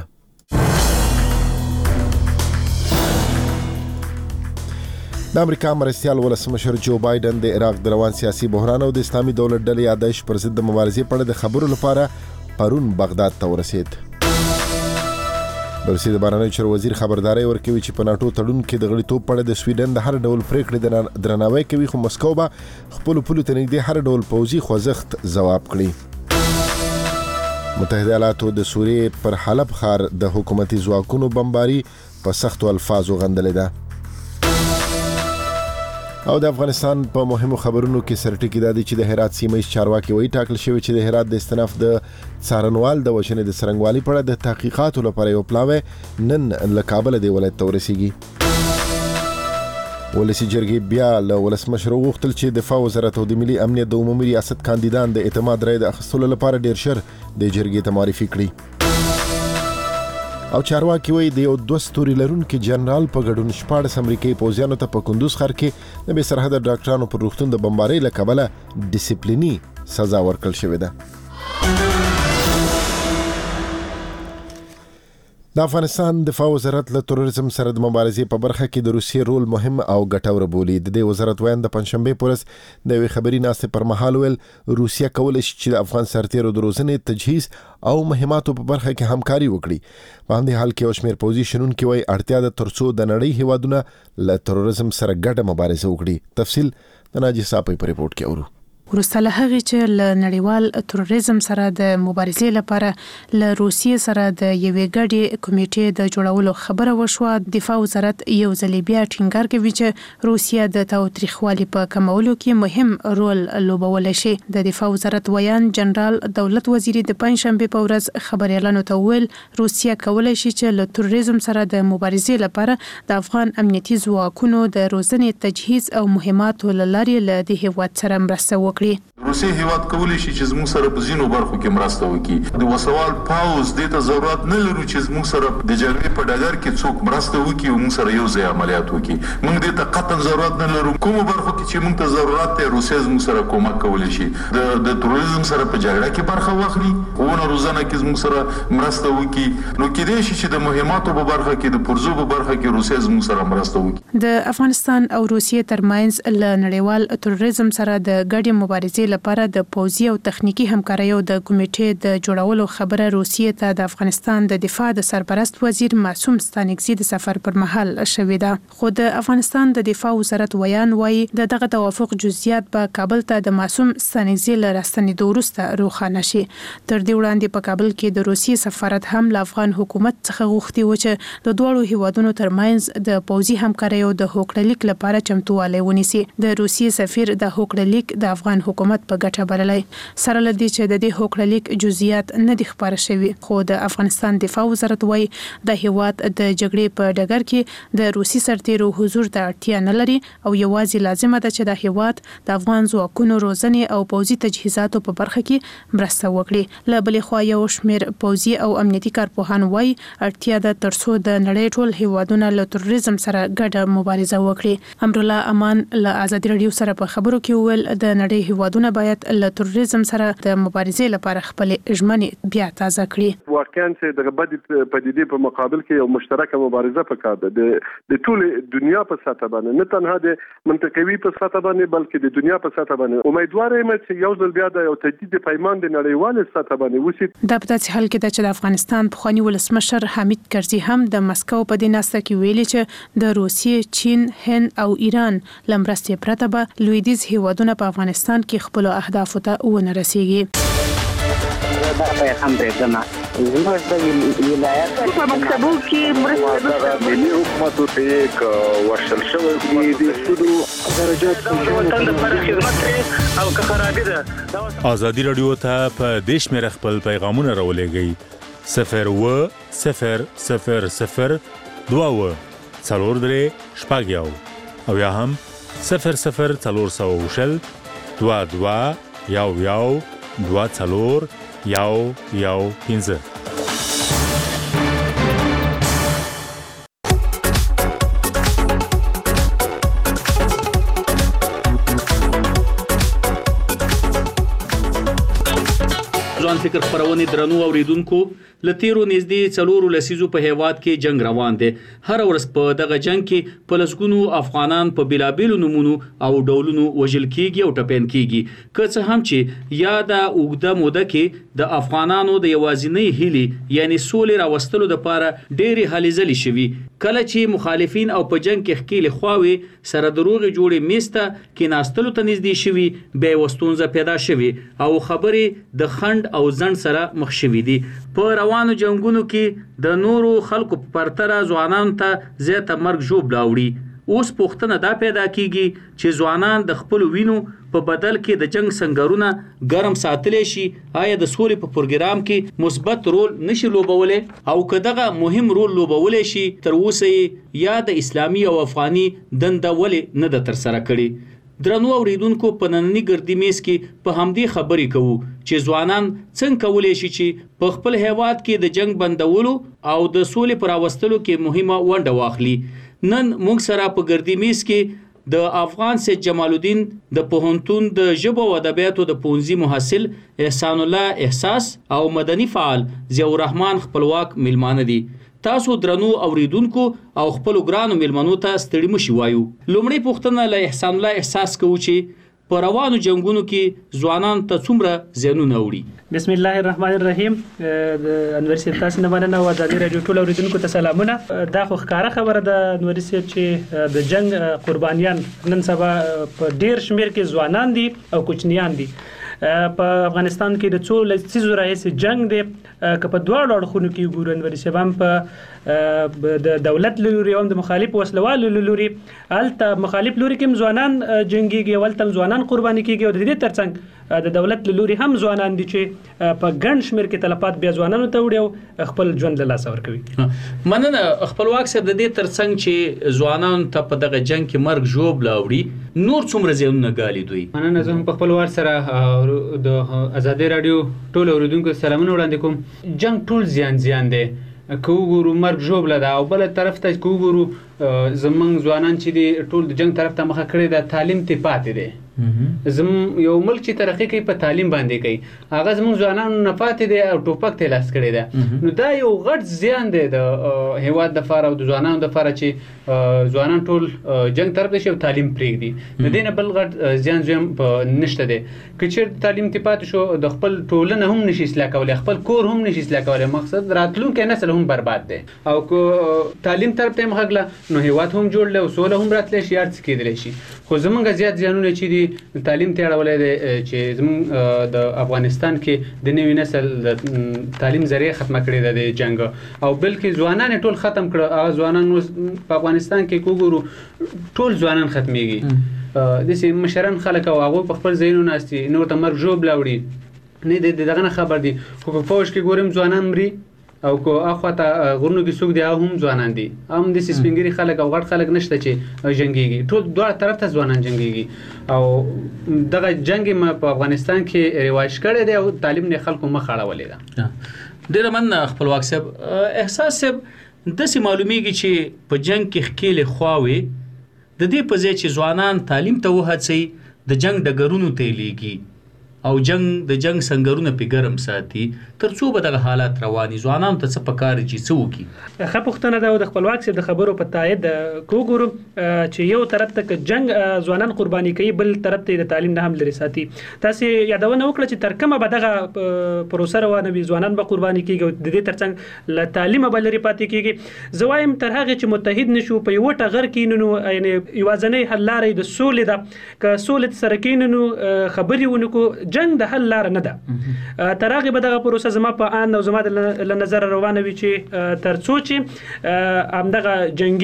د امریکا مرستیال ولسمشر جو بایدن د عراق د روان سیاسي بحران او د اسلامي دولت ډلې یادایش پر ضد د مبارزې په اړه د خبرو لپاره پرون بغداد ته ورسید. د روسیې د بهرنیو چارو وزیر خبرداري ورکوي چې په ناټو تړون کې د غړیتوب په اړه د سویډن د هر ډول پریکړې د درناوی کوي، خو مسکو به خپل پولو ته نږدې هر ډول پوځي خوځښت ځواب کړي. متحده ایالاتو د سوریې پر حلب ښار د حکومتي ځواکونو بمباري په سختو الفاظو غندلې ده. او د افغانستان په مهمو خبرونو کې سرټکی دادی چې د هرات سیمه چارواکي وایي ټاکل شوی چې د هرات د استناف د څارنوال د وژنې د سرنګوالي په اړه د تحقیقاتو لپاره یو پلاوی نن له کابل د ولایت ته ورسیږي. ولسی جرګې بیا له ولسمشر وغوښتل چې دفاع وزارت او د ملي امنیت د عمومي ریاست کاندیدان د اعتماد رای د اخیستلو لپاره ډیر شر د جرګې ته معرفي کړي. او چارواکي وایي د یو دوه ستوري لرونکي جنرال په ګډون شپاړس امریکایي پوځیانو ته په کندوز ښار کې د بې سرحده ډاکټرانو پر روغتون د بمبارۍ له کبله ډیسپلیني سزا ورکړل شوې ده. د افغانستان دفاع وزارت له تروریزم سره د مبارزې په برخه کې د روسیې رول مهم او ګټور بولي. د دې وزارت وایي د پنځشنبه پورس د یوې خبري ناستې پر مهال ویل روسیه کولی شي چې د افغان سرتیرو د روزنې، تجهیز او مهماتو په برخه کې همکاري وکړي. په همدې حال کې اوشمیر پوځي شنونکي وایي اړتیا ده ترڅو د نړۍ هیوادونه له تروریزم سره ګډه مبارزه وکړي. تفصیل د ناجي صاحب په ریپورت کې اورو. وروسته له هغې چې له نړیوال تروریزم سره د مبارزې لپاره له روسیې سره د یوې ګډې کمیټې د جوړولو خبره وشوه، دفاع وزارت یو ځل بیا ټینګار کوي چې روسیه د تاوتریخوالي په کمولو کې مهم رول لوبولی شي. د دفاع وزارت ویان جنرال دولت وزیری د پنځشنبه په ورځ خبريالانو ته ویل روسیه کولی شي چې له تروریزم سره د مبارزې لپاره د افغان امنیتي ځواکونو د روزنې، تجهیز او مهماتو له لارې له دې هیواد سره مرسته وکړي. روسي هیواد کولی شي چې زموږ سره په ځینو برخو کې مرسته وکړي. د وسوال پاوز دې ته ضرورت نه لرو چې زموږ سره د جګړې په ډګر کې څوک مرسته وکړي او موږ سره یو ځای عملیات وکړي. موږ دې ته قطعا ضرورت نه لرو. کومو برخو کې چې موږ ته ضرورت دی روسي زموږ سره کومک کولی شي. د د تروریزم سره په جګړه کې برخه واخلي، ونه روزنه کې زموږ سره مرسته وکړي. نو کېدای شي چې د مهماتو په برخه کې د پرزو په برخه کې روسي زموږ سره مرسته وکړي. د افغانستان او روسیې ترمنځ له نړیوال تروریزم سره د ګډې مبارزې لپاره د پوځي او تخنیکی همکاریو د کمیټې د جوړولو خبره روسیې ته د افغانستان د دفاع د سرپرست وزیر معصوم ستانکزي د سفر پر مهال شوې ده. خو د افغانستان د دفاع وزارت ویان وایي د دغه توافق جزئیات به کابل ته د معصوم ستانکزي له راستنېدو وروسته روښانه شي. تر دې وړاندې په کابل کې د روسیې سفارت هم له افغان حکومت څخه غوښتي و چې د دواړو هیوادونو ترمنځ د پوځي همکاریو د هوکړلیک لپاره چمتووالی ونیسي. د روسیې سفیر د هوکړلیک د افغان حکومت په ګټه بللی. سره له دې چې د دې هوکړلیک جزئیات نه دي خبره شوي، خو د افغانستان دفاع وزارت وایي د هیواد د جګړې په ډګر کې د روسي سرتیرو حضور ته اړتیا نه لري او یوازې لازمه ده چې د هیواد د افغان ځواکونو روزنې او پوځي تجهیزاتو په برخه کې مرسته وکړي. له بلې خوا یو شمېر پوځي او امنیتي کارپوهان وایي اړتیا ده ترڅو د نړۍ ټول هیوادونه له تروریزم سره ګډه مبارزه وکړي. امرالله امان له ازادي راډیو سره په خبرو کې وویل د نړۍ دغه هیوادونه باید له تروریزم سره د مبارزې لپاره خپل ژمنې بیا تازه کړي. واقعا چې د بدی پدیدې په مقابل کې یو مشترکه مبارزه پکار ده د ټول دنیا په سطح باندې، نه تنها د منطقوي په سطح باندې بلکې د دنیا په سطح باندې. امیدوار یم چې یو ځل بیا د یو تجدید پیمان د نړیوال سطح باندې وشي. دا په داسې حال کې ده چې د افغانستان پخوانی ولسمشر حمید کرزي هم د مسکو په دې ناسته کې ویلي چې د روسیې، چین، هند او ایران له مرستې پرته به لویدیځ هیوادونه په افغانستان کې خپل اهدافو ته ونه رسیږي. دا پیغام دی زما زموږ د ولایت په مکتبو کې مرسته ملي حکومت ته یک ورشل شوی دی د سودو درجات د وطن لپاره خدمت او که خرابې ده. ازادي رادیو ته په دیش مې خپل پیغامونه راولېږئ صفر و صفر صفر صفر دوا و څلور درې شپږ یو او یا هم صفر صفر څلور سوه وشل دوه دوه یو یو دوه څلور یو یو پنځه. ځوان فکر خبرونه درنو اوریدونکو لتیرو نږدې څلورو لسیزو په هیواد کې جنگ روان دی. هر ورځ په دغه جنگ کې په لسګونو افغانان په بلابلو نمونو او ډولونو وژل کیږي او ټپین کیږي. که څه هم چې یا د اوږده موده کې د افغانانو د یوازینۍ هیلې یعنی سولې راوستلو لپاره ډېرې هلې ځلې شوي. کله چې مخالفین او په جنگ کې ښکېلې خواوې سره دروغ جوړې میسته کې ناستلو ته نږدې شوي، بیا یوه ستونزه پیدا شوي او خبرې د خنډ او ځنډ سره مخ شوي دي. په روانو جنگونو کې د نورو خلکو په پرتله ځوانانو ته زیاته مرګ ژوبله اوړي. اوس پوښتنه دا پیدا کیږي چې ځوانان د خپلو وینو په بدل کې د جنگ سنگرونه ګرم ساتلی شي، آیا د سولې په پروګرام کې مثبت رول نشي لوبولی او که دغه مهم رول لوبولی شي تر اوسه یا د اسلامي او افغاني دنده ولې نه ده ترسره کړې. درنو اوریدونکو په ننني ګردي میز کې په همدې خبرې کوو چې ځوانان څنګه کولی شي چې په خپل هیواد کې د جنگ بندولو او د سولې پر راوستلو کې مهمه ونډه واخلي. نن موږ سره په ګردي میز کې د افغان سید جمال الدین د پوهنتون د ژبو او ادبیاتو د پوهنځي محصل احسان الله احساس او مدني فعال ضیاء الرحمن خپلواک میلمانه دي. تاسو درنو اوریدونکو او خپل ګرانو میلمنو ته ستړي مشي وایو. لومړی پوښتنه له احسان الله احساس کوو چې په روانو جنگونو کې ځوانان ته څومره زیانونه وړي. بسم الله الرحمن الرحیم. د انور صاحب تاسو نه مننه او ازادي رادیو ټول اوریدونکو ته سلامونه. دا خو ښکاره خبره ده انور صاحب چې د جنگ قربانیان نن سبا په ډیر شمیر کې ځوانان دي او کوچنیان دي. په افغانستان کې د څو لسیزو راهیسې جنگ دی که په دواړو اړخونو کې ګورو انور صاحب هم په د دولت لوري او د مخالف وسلوالو لوري هلته مخالف لوري کې ځوانان جنگيږي او هلته ځوانان قرباني کیږي او د دې ترڅنګ د دولت لوري هم ځوانان دي چې په ګڼ شمیر کې تلفات بیا ځوانانو ته وړي او خپل ژوند له لاسه ورکوي. مننه خپلواک صاحب. د دې ترڅنګ چې ځوانان ته په دغه جنگ کې مرګ ژوبله وړي نور څومره زیانونه ګالي دوی؟ مننه. زه هم په خپل وار سره د ازادي رادیو ټول اوریدونکو سلامونه وړاندې کوم. جنگ ټول زیان زیان دی که وګورو مرګ ژوبله ده او بله طرف ته که وګورو زمونږ ځوانان چې دي ټول د جنگ طرف ته مخه کړې ده تعلیم ته پاتې دی. زم یو ملک چې ترقی کوي په تعلیم باندې کوي هغه زموږ ځوانانو نه پاتې دی او ټوپک ته لاس کړی دی. نو دا یو غټ زیان دی د هیواد دپاره او د ځوانانو دپاره چې ځوانان ټول جنگ طرف ته شي او تعلیم پرېږدي. د دې نه بل غټ زیان زویم نشته دی. که چېرته تعلیم ته پاتې شو د خپل ټولنه هم نشي اصلاح کولی، خپل کور هم نشي اصلاح کولی، مقصد راتلونکی نسل هم برباد دی. او که تعلیم طرف ته یې مخه کړله نو هیواد هم جوړ او سوله هم راتلی شي، هر څه کېدلی شي. خو زمونږ زیات زیانونه چې دي تعلیم ته اړولی دی چې زمونږ د افغانستان کې د نوي نسل د تعلیم ذریعه ختمه کړې ده د جنګ او بلکې ځوانان یې ټول ختم کړه. هغه ځوانان اوس په افغانستان کې که وګورو ټول ځوانان ختمېږي. داسې مشران خلک او هغوی په خپل ځایونو ناست دي، نور ته مرګ ژوبله وړي نه د دغه نه خبر دي. خو په فوج کې ګورم ځوانان مري او که اخواته غرونو کې څوک دی هغه هم ځوانان دي. هم داسې سپین ږیري خلک او غټ خلک نشته چې جنګېږي، ټول دواړه طرف ته ځوانان جنګېږي. او دغه جنګ یې په افغانستان کې رواج کړی دی او تعلیم نه خلکو مخ اړولې ده. ډېره مننه خپلواک صاحب. احساس صاحب داسې معلومیږي چې په جنګ کې ښکېلې خواوې د دې په ځای چې ځوانان تعلیم ته وهڅوي د جنگ ډګرونو ته لیږي او جنگ د جنگ سنگرونه په ګرم ساتي تر څو به دغه حالات رواني ځوانان ته څه پکار چې څه وکړي. ښه پوښتنه ده او د خپلواک صاحب د خبرو په تایید کو ګورو چې یو طرف ته جنگ ځوانان قرباني کوي بل طرف ته د تعلیم نه هم لري ساتي. تاسو یادونه وکړه چې تر کومه به دغه پروسه روانه وي ځوانان به قرباني کیږي د دې ترڅنګ له تعلیم به لري پاتې کیږي. زوایم تر هغه چې متحد نشو په یو ټغر کې نو یعنی یوازنۍ حل لارې د سولې ده که سولې سره کې نو خبري ونکو جنگ د حل لار نه ده. تر هغه به دغه پروسه زما په ان او زما د نظر روانه وي چې تر څو چې همدغه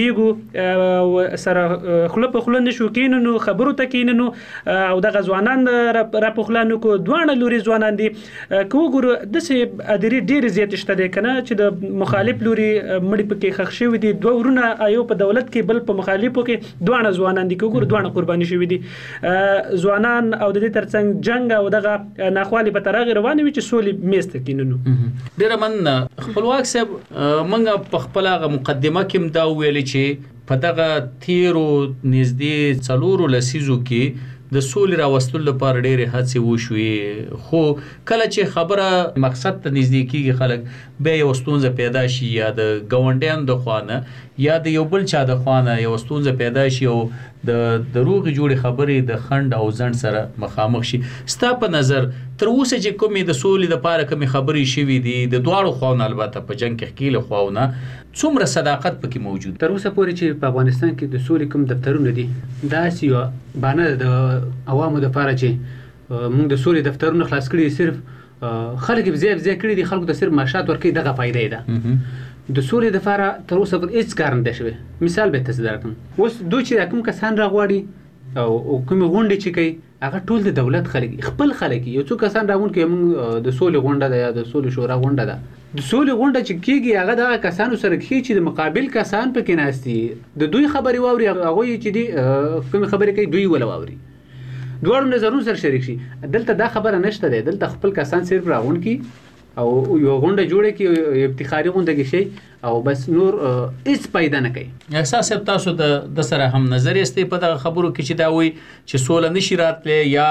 جنگيګو سره خلپ خلن نشو کیننو خبرو ته کیننو او دغه ځوانان را پخلانو کو دوانه لوري ځوانان دي کو ګورو د سه ادري ډیر زیات شته ده کنه چې د مخالف لوري مړي پکې خښ شوی دي دوه ورونه ایو په دولت کې بل په مخالفو کې دوانه ځوانان دي کو ګورو دوانه قرباني شوی دي ځوانان او د دې ترڅنګ جنگ او دغه ناخوالي په ترغه روانه وي چې سولې میسته کیننو. ډیر من خپلواک صاحب منګه په خپل هغه مقدمه کې دا ویل چې په دغه تیرو نږدې څلورو لسیزو کې د سولې راوستلو لپاره ډېرې هڅې وشوې خو کله چې خبره مقصد ته نږدې کېږي خلک بیا یو ستونزه پیدا شي یا د ګاونډیانو د خوا نه یا د یو بل چا د خوا نه یو ستونزه پیدا شي او د دروغې جوړې خبرې د خنډ او ځنډ سره مخامخ شي. ستا په نظر تر اوسه چې کومې د سولې دپاره کومې خبرې شوي دي د دواړو خواونه البته په جنګ کې ښکېله خواونه څومره صداقت پکې موجود؟ تر اوسه پورې چې په افغانستان کې د سولې کوم دفترونه دي داسې یوه بانه د عوامو دپاره چې موږ د سولې دفترونه خلاص کړي صرف خلک یې ځای ځای کړي دي خلکو ته صرف معاشات ورکوي دغه فایده ده. د سولې دپاره تر اوسه پر هېڅ کار نه دی شوی. مثال به تاسې درکړم اوس دوی چې کوم کسان راغواړي او کومې غونډې چې کوي هغه ټول د دولت خلک خپل خلک یو څو کسان راغونډ کوي موږ د سولې غونډه ده یا د سولې شورا غونډه ده د سولې غونډه چې کېږي هغه دغه کسانو سره کېږي چې د مقابل کسان پکې ناست دي د دوی خبرې واوري هغوی چې دي کومې خبرې کوي دوی وله واوري دواړو نظرونو سره شریک شي. دلته دا خبره نشته دی دلته خپل کسان صرف راغونډ کړي او یو غونډه جوړه کړي افتخاري غونډه کې شي او بس نور هیڅ پیدا نه کوي. احساس تاسو د د سره هم نظر یاستئ په دغه خبرو کې چې دا وایي چې سوله نشي راتلی یا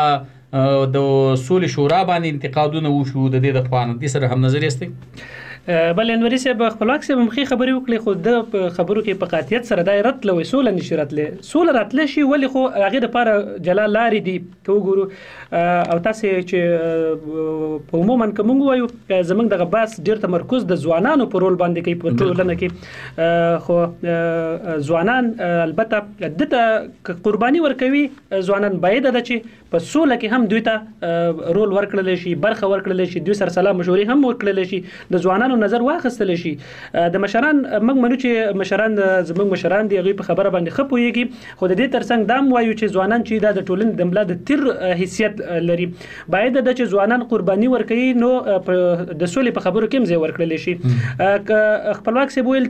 د سولې شورا باندې انتقادونه وشو د دې د خوا نه دې سره هم نظر یاستئ؟ بل انوري صاحب خپلواک صاحب مخې خبرې وکړې خو د خبرو کې په قاطعیت سره دا راتله وایي سوله نشي راتلی. سوله راتلی شي ولې خو هغې دپاره جلا لارې دي که وګورو او تاسې چې په عموما که موږ ووایو زموږ دغه بحث ډېر تمرکز د ځوانانو په رول باندې کوي په ټولنه کې خو ځوانان البته ده ته قرباني ورکوي ځوانان باید ده چې په سوله کې هم دوی ته رول ورکړلی شي برخه ورکړلی شي دوی سره سلا مشورې هم ورکړلی شي د ځوانانو نظر واخیستل شي. د مشران موږ منو چې مشران زموږ مشران دي هغوی په خبره باندې ښه پوهېږي خو د دې ترڅنګ دا هم وایو چې ځوانان چې دا د ټولنې د ملا د تیر حیثیت لري باید ده چې ځوانان قرباني ورکوي نو د سولې په خبرو کې هم ځای ورکړلی شي. خپلواک صاحب ویل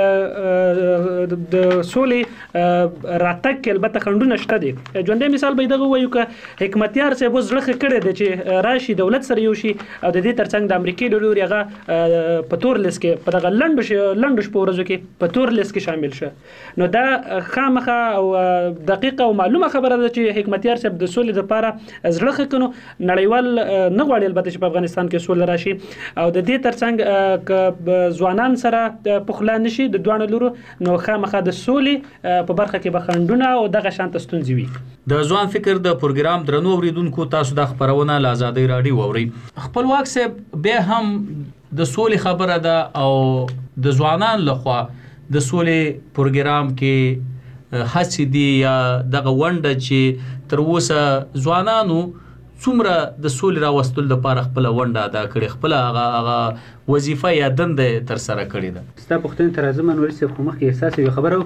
چې د سولې راتګ کې البته خنډونه شته دي. ژوندی مثال به یې دغه وایو که حکمتیار صاحب اوس زړه ښه کړی دی چې راشي دولت سره یو شي او د دې ترڅنګ د امریکې له لوري هغه په تور لیست کې په دغه لنډو لنډو شپو ورځو کې په تور لیست کې شامل شه نو دا خامخا او دقیقه او معلومه خبره ده چې حکمتیار صاحب د سولې لپاره زړه ښه کړو نړیوال نه غواړي البته چې په افغانستان کې سوله راشي او د دې ترڅنګ که ځوانان سره پخلا نشي د دواړو لورو نو خامخا د سولې په برخه کې به خنډونه او دغه شانته ستونزې وي. د ځوان فکر د پروګرام درنو اوریدونکو تاسو د خبرونه له ازادۍ راډیو واورئ. خپلواک صاحب بیا هم د سولې خبره ده او د ځوانان لخوا د سولې پروګرام کې هڅې دي یا دغه ونډه چې تر اوسه ځوانانو څومره د سولې راوستلو لپاره خپله ونډه ادا کړې خپله هغه هغه وظیفه یا دنده ترسره کړې ده؟ ستا پوښتنې ته راځم انوري صاحب خو مخکې احساس یوه خبره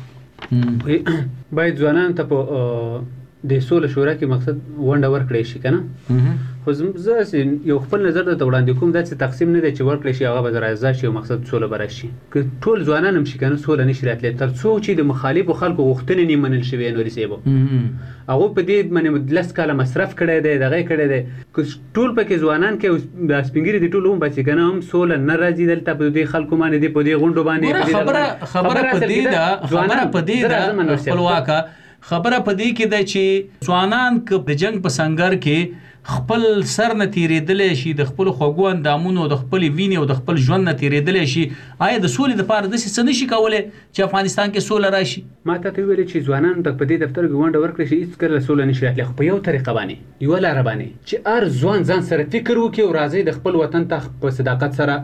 وکړله باید ځوانانو ته په د سوله شورا کې مقصد ونډه ورکړی شي که نه خو زه یو خپل نظر درته وړاندې کوم داسې تقسیم نه دی چې ورکړی شي هغه به راضا شي او مقصد سوله به راشي. که ټول ځوانان هم شي که نه سوله نشي راتلی تر څو چې د مخالفو خلکو غوښتنې نه منل شوې انوري صاحبو هغوی په دې باندې لس کاله مصرف کړی دی دغه یې کړی دی که ټول پکې ځوانان کې دا سپین ږیري دي ټول وباسي که نه هم سوله نه راځي دلته په دې خلکو باندې دي په دې غونډو باندې خبره خبره په دې ده خبره په دې ده خپلواکه خبره په دې کې ده چې ځوانان که د جنگ په سنگر کې خپل سر نه تیرېدلی شي، د خپل خوږو اندامونو، د خپل وینې او د خپل ژوند نه تیرېدلی شي، آیا د سولې دپاره داسې څه نشي کولی چې افغانستان کې سوله راشي؟ ما ته ته ویلې چې ځوانانو ته په دې دفتر کې ونډه ورکړي چې هېڅکله سوله نشي راتلی، خو په یو طریقه باندې، یوه لاره باندې چې هر ځوان ځان سره فکر وکړي او راځي د خپل وطن ته په صداقت سره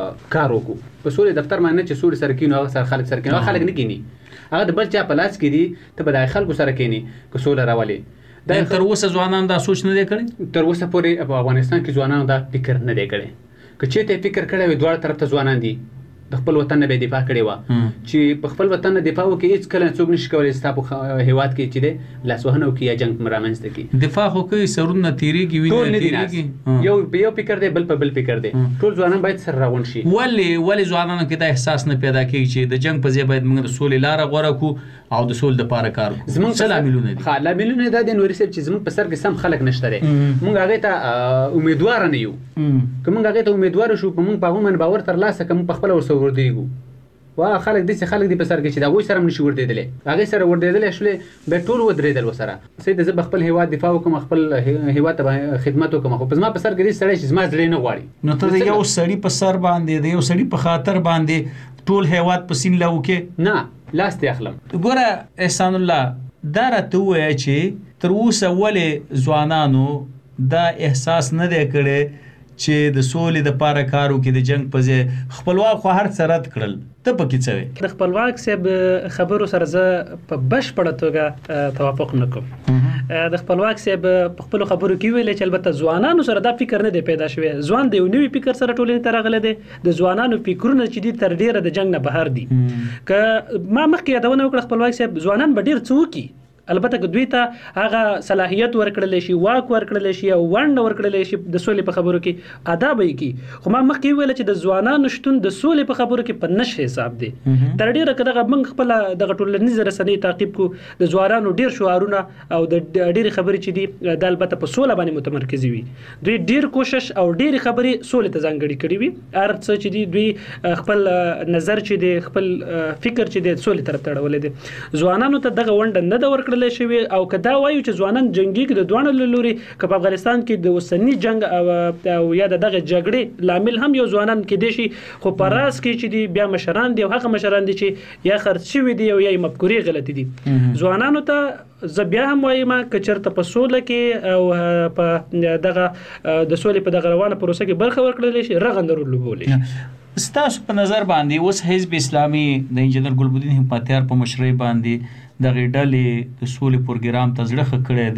کار وکړو. په سولې دفتر باندې چې سولې سره کېنو، هغه سره خلک سره کېنو، هغه خلک نه کېني، هغه د بل چا په لاس کې دي، ته به د خلکو سره کېني که سوله راولي. دا تر اوسه ځوانان دا سوچ نه دی کړی؟ تر اوسه پورې په افغانستان کې ځوانانو دا فکر نه دی کړی. که چېرته فکر کړی وي دواړه طرف ته ځوانان دي، د خپل وطن نه به دفاع کړې وه چې په خپل وطن نه دفاع وکړي، هېڅکله څوک نشي کولی ستا په هېواد کې چې دی لاسوهنه وکړي یا جنګ رامنځته کړي. دفاع خو کوي، سرونه تېرېږي، وینه تېرېږي، یو په یو فکر دی، بل په بل فکر دی. ټول ځوانان باید سره راغونډ شي. ولې ولې ځوانانو کې دا احساس نه پیدا کېږي چې د جنګ په ځای باید موږ د سولې لاره غوره کړو او د سولې دپاره کار وکړو؟ څه لاملونه دي؟ ښه، لاملونه دا دي نوري صاحب چې زموږ په سر کې سم خلک نشته دی، موږ هغې ته امیدواره نه یو. که موږ هغې ته امیدواره شو، په موږ په هغوی باندې باور ترلاسه کړو، موږ پخپله ورسره ورودېږو. وا خلک داسې خلک دي په سر کې چې د هغوی سره هم نشي ورډېدلی، هغې سره ورډېدلی شولې بیا ټول ودرېدل ورسره. صحیح ده، زه به خپل هېواد دفاع وکړم، خپل هېواد ته خدمت وکړم، خو په زما په سر کې داسې سړی چې زما زړه نه غواړي. نو ته د یو سړي په سر باندې، د یو سړي په خاطر باندې ټول هېواد په سین لاو کې نه لاس ته اخلم. ګوره احسان الله، دا راته ووایه چې تر اوسه ولې ځوانانو دا احساس نه دی کړی چې د سولې دپاره کار وکړي، د جنګ په ځای خپلواک خو هر څه رد کړل؟ ته پکې څه وایې؟ د خپلواک صاحب خبرو سره زه په بشپړه توګه توافق نه کوم. د خپلواک صاحب په خپلو خبرو کې ویلې چې البته ځوانانو سره دا فکر نه دی پیدا شوی. ځوان د یو نوي فکر سره ټولنې ته راغلی دی. د ځوانانو فکرونه چې دي تر ډېره د جنګ نه بهر دي. که ما مخکې یادونه وکړه خپلواک صاحب ځوانان به ډېر څه وکړي، البته که دوی ته هغه صلاحیت ورکړلی شي، واک ورکړلی شي او ونډه ورکړلی شي د سولې په خبرو کې، ادا به یې کړي. خو ما مخکې وویله چې د ځوانانو شتون د سولې په خبرو کې په نش حساب دی. تر ډېره که دغه موږ خپله دغه ټولنیزې رسنۍ تعقیب کړو، د ځوانانو ډېر شعارونه او د ډېرې خبرې چې دي دا البته په سوله باندې متمرکزې وي. دوی ډېر کوشش او ډېرې خبرې سولې ته ځانګړې کړي وي. هر څه چې دي دوی خپل نظر چې دی، خپل فکر چې دی سولې طرف ته اړولی دی. ځوانانو ته دغه ونډه نه ده ورکړلی شوی. او که دا وایو چې ځوانان جنګېږي د دواړو له لوري، که په افغانستان کې د اوسني جنګ او یا د دغه جګړې لامل هم یو ځوانان کېدی شي، خو په راز کې چې دي بیا مشران دي او هغه مشران دي چې یا خرڅ شوي دي او یا یې مفکورې غلطې دي. ځوانانو ته زه بیا هم وایم که چېرته په سوله کې او په دغه د سولې په دغه روانه پروسه کې برخه ورکړلی شي، رغنده رول لوبولی شي. ستاسو په نظر باندې اوس حزب اسلامي د انجینر ګلبدین همتیار په مشرۍ باندې دغه ډلې د سولې پروګرام ته زړه ښه کړی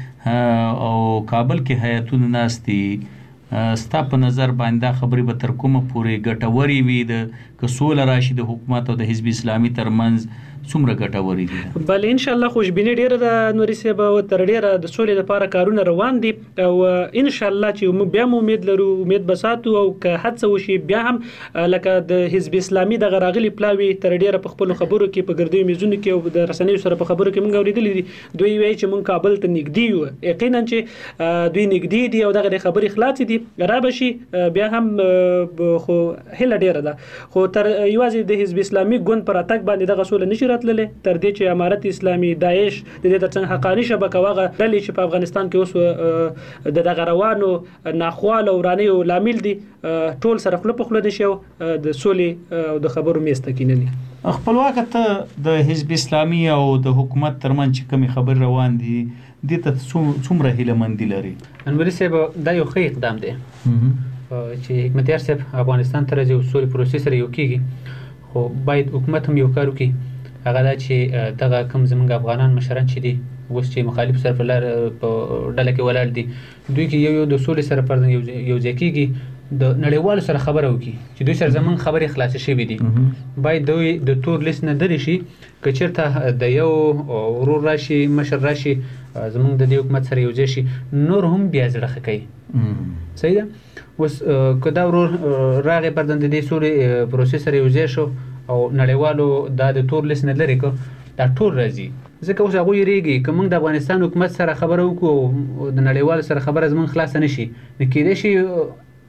دی او کابل کې هیاتونه ناست دي، ستا په نظر باندې دا خبرې به تر کومه پورې ګټورې وي؟ د که سوله راشي د حکومت او د حزب اسلامي ترمنځ څومره ګټورې دي؟ بله انشاءالله خوشبیني ډېره ده نوري صاحب، او تر ډېره د سولې لپاره کارونه روان دي او انشاءالله چې موږ بیا هم امید لرو، امید به ساتو. او که هڅه وشي بیا هم لکه د حزب اسلامي دغه راغلي پلاوي تر ډېره په خپلو خبرو کې، په ګردیو میزونو کې او د رسنیو سره په خبرو کې موږ اورېدلي دي، دوی وایي چې موږ کابل ته نږدې یو. یقینا چې دوی نږدې دي او دغه خبرې خلاصې دي، را به شي بیا هم، خو هیله ډېره ده. خو تر یوازې د حزب اسلامي ګوند پر اتګ باندې دغه سوله نشي راتللی، تر دې چې امارت اسلامي، داعش، د دې ترڅنګ حقاني شبکه هغه ډلې چې په افغانستان کې اوس د دغه روانو ناخوالو او ورانیو لامل دي، ټول سره خوله په خوله نشي او د سولې او د خبرو میز ته کېنلي. خپلواکه ته د حزب اسلامي او د حکومت ترمنځ چې کومې خبرې روان دي دې ته څومره هیلهمندي لري؟ انوري صاحب دا یو ښه اقدام دی چې حکمتیار صاحب افغانستان ته راځي او سولې پروسې سره یو کېږي، خو باید حکومت هم یو کار وکړي، هغه دا چې دغه کوم زموږ افغانان مشران چې دي اوس چې مخالف سره په لار په ډله کې ولاړ دي، دوی کې یو یو د سولې سره پر یو ځای کېږي، د نړیوالو سره خبره وکړي چې دوی سره زموږ خبرې خلاصې شوي دي. باید دوی د تور لیست نه لرې شي. که چېرته د یو ورور راشي، مشر راشي، زموږ د دې حکومت سره یو ځای شي، نور هم بیا زړه ښه کوي. صحیح ده. اوس که دا ورور راغی پردن د دې سولې پروسې سره یو ځای شو او نړیوالو دا د تور لیست نه لرې کړ، دا ټول راځي. ځکه اوس هغوی یېرېږي که موږ د افغانستان حکومت سره خبره وکړو او د نړیوالو سره خبره زموږ خلاصه نه شي، نو کېدای شي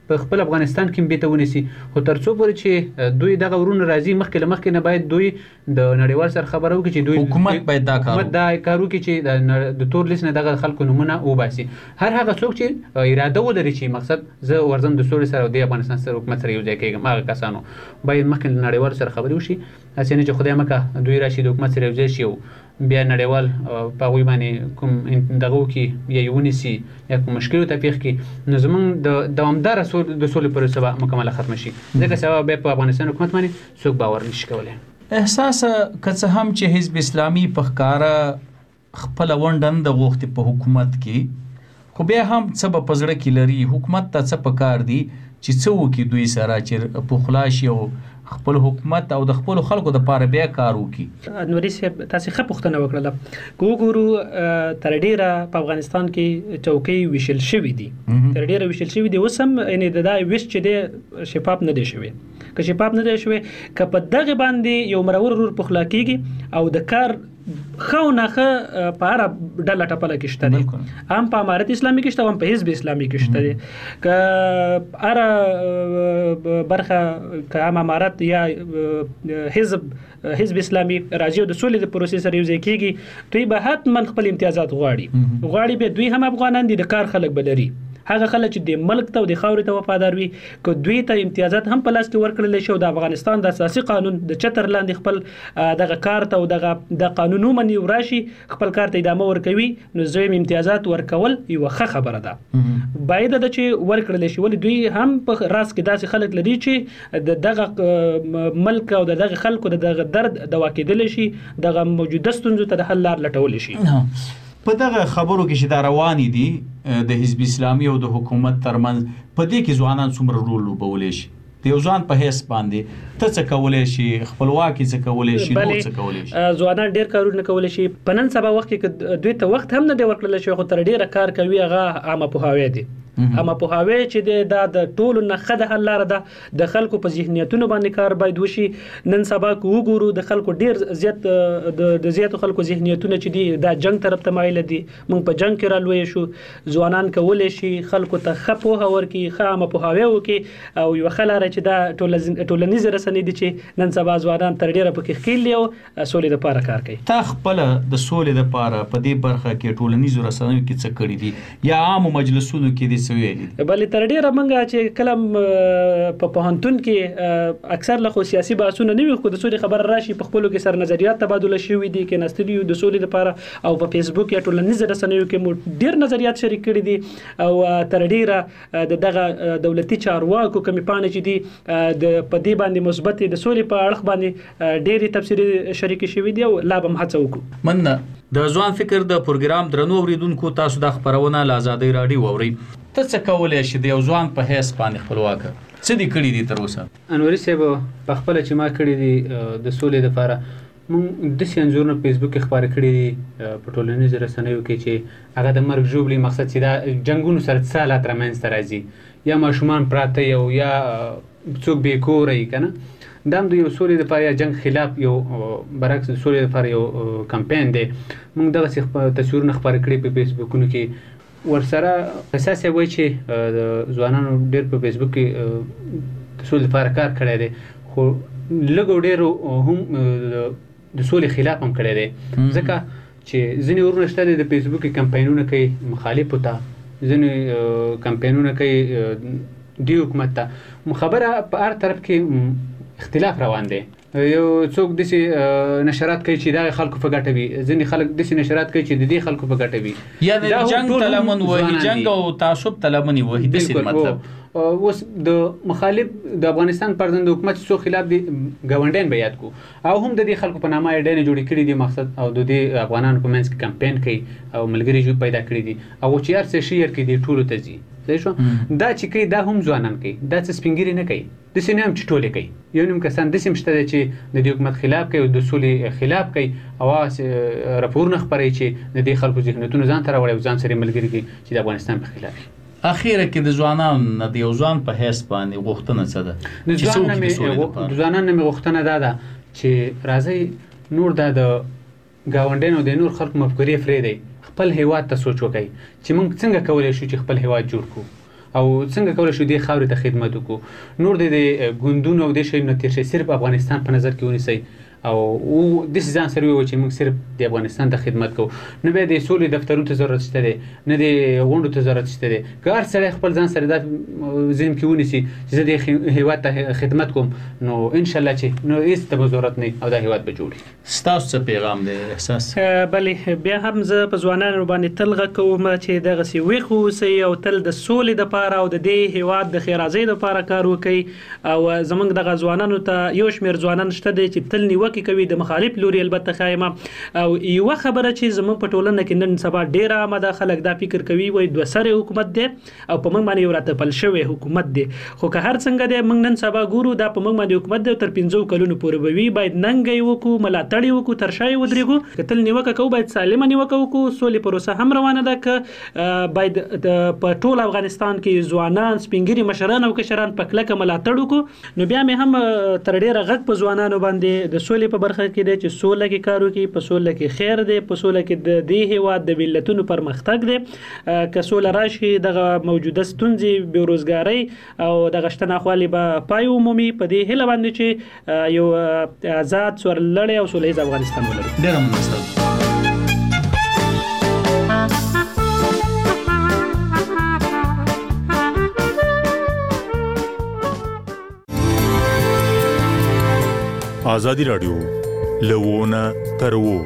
په خپل افغانستان کې بیت ونیسي خو تر څو پورې چې دوی دغه ورونه راځي مخکې له مخکې نه باید دوی د نړیوال سره خبرو کې چې دوی حکومت باید دا کار حکومت دا کارو کې چې د تور لیست نه دغه خلکو نمونه وباسي. هر هغه څوک چې اراده ولري چې مقصد زه ورزم د سولې سره او د افغانستان سره حکومت سره یو ځای کېږم هغه کسانو باید مخکې له نړیوال سره خبرې وشي. هسې نه چې خدای مکه دوی راشي د حکومت سره یو ځای شي بیا نړیوال په هغوی باندې کوم دغه وکړي یا یې ونیسي یا کوم مشکل ته پیښ کړي نو زموږ د دوامداره د سولې پروسه به مکمله ختمه شي ځکه سبا بیا په افغانستان حکومت باندې څوک باور نشي کولی. احساس که څه هم چې حزب اسلامي په ښکاره خپله ونډه نه ده غوښتې په حکومت کې خو بیا هم څه به په زړه کې لري حکومت ته څه پکار دي چې څه وکړي دوی سره چې پخلا شي او خپل حکومت او د خپل خلکو د پاره بیا کار وکړي. انوري صاحب تاسو ښه پوښتنه وکړه کو ګورو تر ډیره په افغانستان کې چوکۍ وشل شوې دي تر ډیره وشل شوې دي اوس هم یعنی د دا وش چې د شفاف نه دي شوی که شفاف نه دي شوی که په دغه باندې یو مرور ورور پخلا کیږي او د کار خو نه خه په اړه ډله ټپله کې شته دي هم په امارت اسلامي کې شته هم په حزب اسلامي کې شته دي که اړه برخه که هم امارت یا حزب حزب اسلامي راځي د سولې د پروسې سره یو ځای کېږي دوی به حتما خپل امتیازات غواړي غواړي به دوی هم افغانان دي د کار خلک به لري هغه خلک چې د ملک ته او د خاورې ته وفادار وي که دوی ته امتیازات هم په لاس کې ورکړل شي او د افغانستان د اساسي قانون د چتر لاندې خپل دغه کار ته او دغه د قانون ومني وراشي خپل کار ته ادامه ورکوي نو زویم امتیازات ورکول یو ښه خبره ده باید د چې ورکړل شي ولې دوی هم په راس کې داسې خلک لري چې د دغه ملک او دغه خلکو د دغه درد دوا کېدل شي دغه موجوده ستونزو ته د حل لار لټول شي. په دغه خبرو کې چې دا روانې دي د حزب اسلامي او د حکومت ترمنځ په دې کې ځوانان څومره رول لوبولی شي د یو ځوان په حیث باندې ته څه کولی شي خپلواکي څه کولی شي نور څه کولی شي ځوانان ډېر کارونه کولی شي په نن سبا وخت کې دوی ته وخت هم نه دی ورکړل شوی خو تر ډېره کار کوي هغه عامه پوهاوی دی اما پوهاوی چې دا د ټولو نه ښه د حل لاره ده د خلکو په ذهنیتونو باندې کار باید وشي. نن سبا که وګورو د خلکو ډېر زیات د زیاتو خلکو ذهنیتونه چې دي دا جنګ طرف ته مایله دي موږ په جنګ کې رالوی شو ځوانان کولی شي خلکو ته ښه پوهه ورکړي ښه عامه پوهاوی وکړي او یوه ښه لاره چې دا ټولنیزې رسنۍ دي چې نن سبا ځوانان تر ډېره پکې ښکیل دي او سولې دپاره کار کوي. تا خپله د سولې دپاره په دې برخه کې ټولنیزو رسنیو کې څه کړي دي یا عامو مجلسونو کې دي بلې تر ډیره منګه چې کله په پوهنتون کې اکثر له خو سیاسي بحثونه نه وي خو د سولې خبر راشي په خپلو کې سره نظریات تبادله شوي دي کې نستدي د سولې لپاره او په فیسبوک یا ټولنیزو رسنیو کې مو ډیر نظریات شریک کړي دي او تر ډیره د دغه دولتي چارواکو کمی پانه چې دي د پدې باندې مثبت د سولې په اړه باندې ډېری تفسیری شریک شوي دي او لا به هڅه وکړو. مننه. د ځوان فکر د پروګرام درنو اوریدونکو تاسو د خبرونه له آزادۍ راډیو اورئ. ته څه کولی شي د یو ځوان په حیث باندې خپلواکه څه دې کړي دي تر اوسه؟ انوري صاحب په خپله چې ما کړي دي د سولې دپاره موږ داسې انځورونه په فیسبوک کې خپاره کړي دي په ټولنیزو رسنیو کې چې هغه د مرګ ژوبلې مقصد چې دا جنګونو سره څه حالات رامنځته راځي یا ماشومان پراته یو یا څوک بې کوره یي که نه دا هم د یو سولې دپاره یا جنګ خلاف یو برعکس د سولې دپاره یو کمپین دی موږ دغسې تصویرونه خپاره کړي په فیسبوکونو کې ورسره اساس یې وایي چې د ځوانانو ډېر په فیسبوک کې د سولې لپاره کار کړی دی خو لږ او ډېرو هم د سولې خلاف هم کړی دی ځکه چې ځینې ورونه شته دی د فیسبوک کې کمپینونه کوي مخالفو ته ځینې کمپینونه کوي دې حکومت ته خبره په هر طرف کې اختلاف روان دی. یو څوک داسې نشرات کوي چې دا خلکو په ګټه وي ځینې خلک داسې نشرات کوي چې د دې خلکو په ګټه وي یا د جنګ تلمن وهي جنګ او تعصب تلمن وهي داسې مطلب اوس د مخالف د افغانستان پر ضد حکومت څو خلاف دي ګاونډیان به یاد کو او هم د دې خلکو په نامه ډېرې جوړې کړي دي مقصد او د دې افغانانو په منځ کې کمپین کوي او ملګري پیدا کړي دي او چې هر څه شیر کې دي ټولو ته ځي صحیح شو دا چې کوي دا هم ځوانان کوي دا څه سپینګری نه کوي داسې نه هم چې ټولې کوي یو نیم کسان داسې هم شته چې د دې حکومت خلاف کوي او د سولې خلاف کوي او راپورونه خپروي چې د دې خلکو ذهنیتونه ځان ته راوړي او ځان سره ملګري کوي چې د افغانستان په خلاف اخیره کې د ځوانانو د یو ځوان په حیث باندې غوښتنه څه ده چې څوک د ځوانانو مې غوښتنه دا ده چې راځي نور دا د ګاونډیانو د نور خلکو مفکورې پرېږدئ خپل هیواد ته سوچ وکړئ چې موږ څنګه کولی شو چې خپل هیواد جوړ کړو او څنګه کولای شو دې خاورې ته خدمت وکړو. نور د ګوندونو او د شي نه تیر شي صرف افغانستان په نظر کې ونیسي او د ځان سره وي چې موږ صرف د افغانستان ته خدمت کوو، نه به د سولې دفترونو ته ضرورت شته دی، نه د غونډو ته ضرورت شته دی. که هر سړی خپل ځان سره دا ذهن کې ونیسي چې زه د هیواد ته خدمت کوم، نو ان شاء الله چې نو هیڅ ته ضرورت نه او دا هیواد به جوړي. ستاسو څه پیغام دی احساس؟ بلې بیا هم زه په ځوانانو باندې تل غږ کوم چې دغسې ویښ اوسئ او تل د سولې دپاره او د دې هیواد د ښېرازۍ دپاره کار وکړئ. او زموږ دغه ځوانانو ته یو شمېر ځوانان شته دی چې تل نیوکې کوي د مخالف لوري البته خایمه. او یوه خبره چې زموږ په ټولنه کې نن سبا ډېره عامه ده، خلک دا فکر کوي وایي دوه سرې حکومت دی او په موږ باندې یو راتپل شوی حکومت دی. خو که هر څنګه دی موږ نن سبا ګورو دا په موږ باندې حکومت دی تر پنځو کلونو پورې به وي. باید ننګ یې وکړو، ملاتړ یې وکړو، تر شا یې ودرېږو. که تل نیوکه کوو باید سالمه نیوکه وکړو. سولې پروسه هم روانه ده، که باید په ټول افغانستان کې ځوانان سپین ږیري مشران او کشران په کلکه ملاتړ وکړو. نو بیا مې هم تر ډېره غږ په ځوانانو باندې د سولې په برخه کې دی چې سوله کې کار وکړي، په سوله کې خیر دی، په سوله کې د دې هیواد د ملتونو پرمختګ دی. که سوله راشي دغه موجوده ستونزې بېروزګارۍ او دغه شته ناخوالې به پای ومومي. په دې هیله باندې چې یو آزاد سرلوړی او سوله ییز افغانستان ولرو. ډېره مننه. آزادی راډیو لوونه تر وو.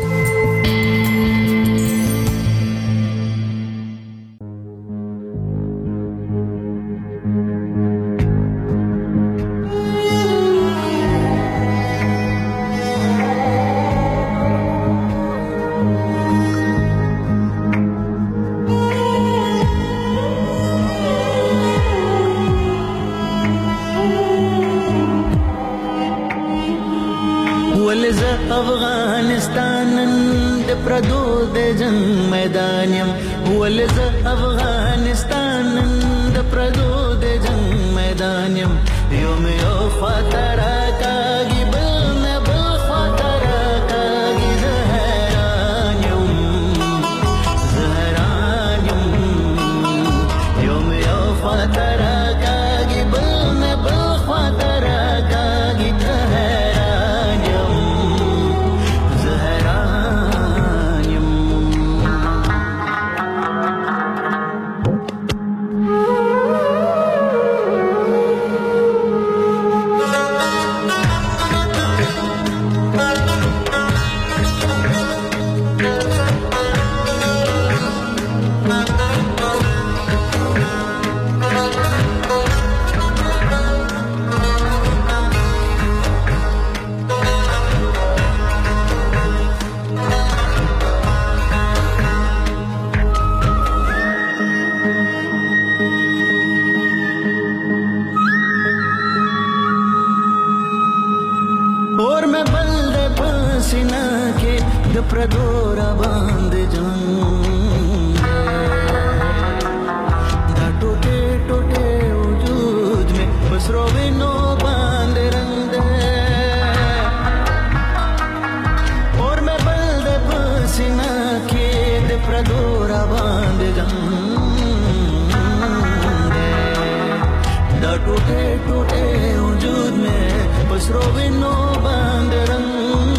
افغانستان د پردو د جنگ میدان يم، ولز افغانستان د پردو د جنگ میدان يم. یوم یو خاطر کاږي بل نه بل خاطر کاږي، زه حیران یم زه حیران یم. یوم یو خاطر کاږي بل نه بل خاطر کاږي، زه حیران یم زه حیران یم. اور میں بل دے پسینہ کے د پردورا باندھ جان دا ٹوٹے ٹوٹے وجود میں بسرو وینو باندھ رنگ دے. اور میں بل دے پسینہ کے د پردورا باندھ جان دا ٹوٹے ٹوٹے وجود میں بسرو وینو باندھ رنگ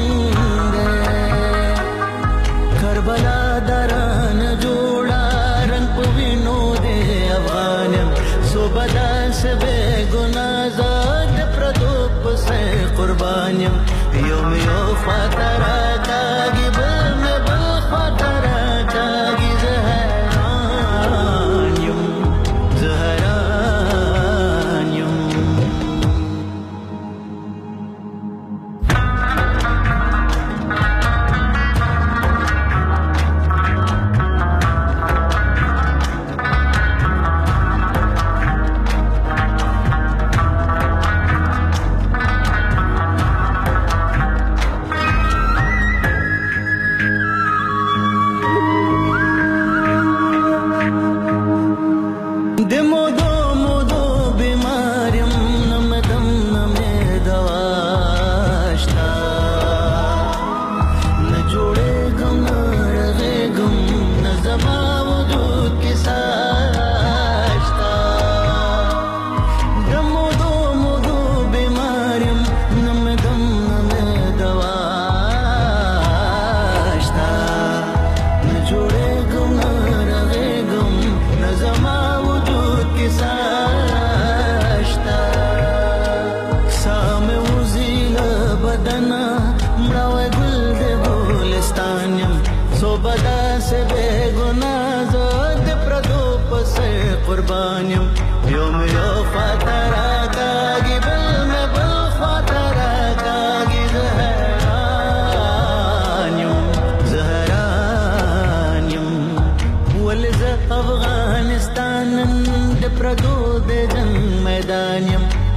دے. کربلا دران جوڑا رنگ پوینو دے افغانم، سو بدا سے بے گناہ زاد پردوپ سے قربانیم. یوم یو خاطرہ کاگی بل میں بل خاطرہ کاگی، زہران یم زہران یم.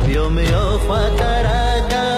یو مې یو خوا کرا کا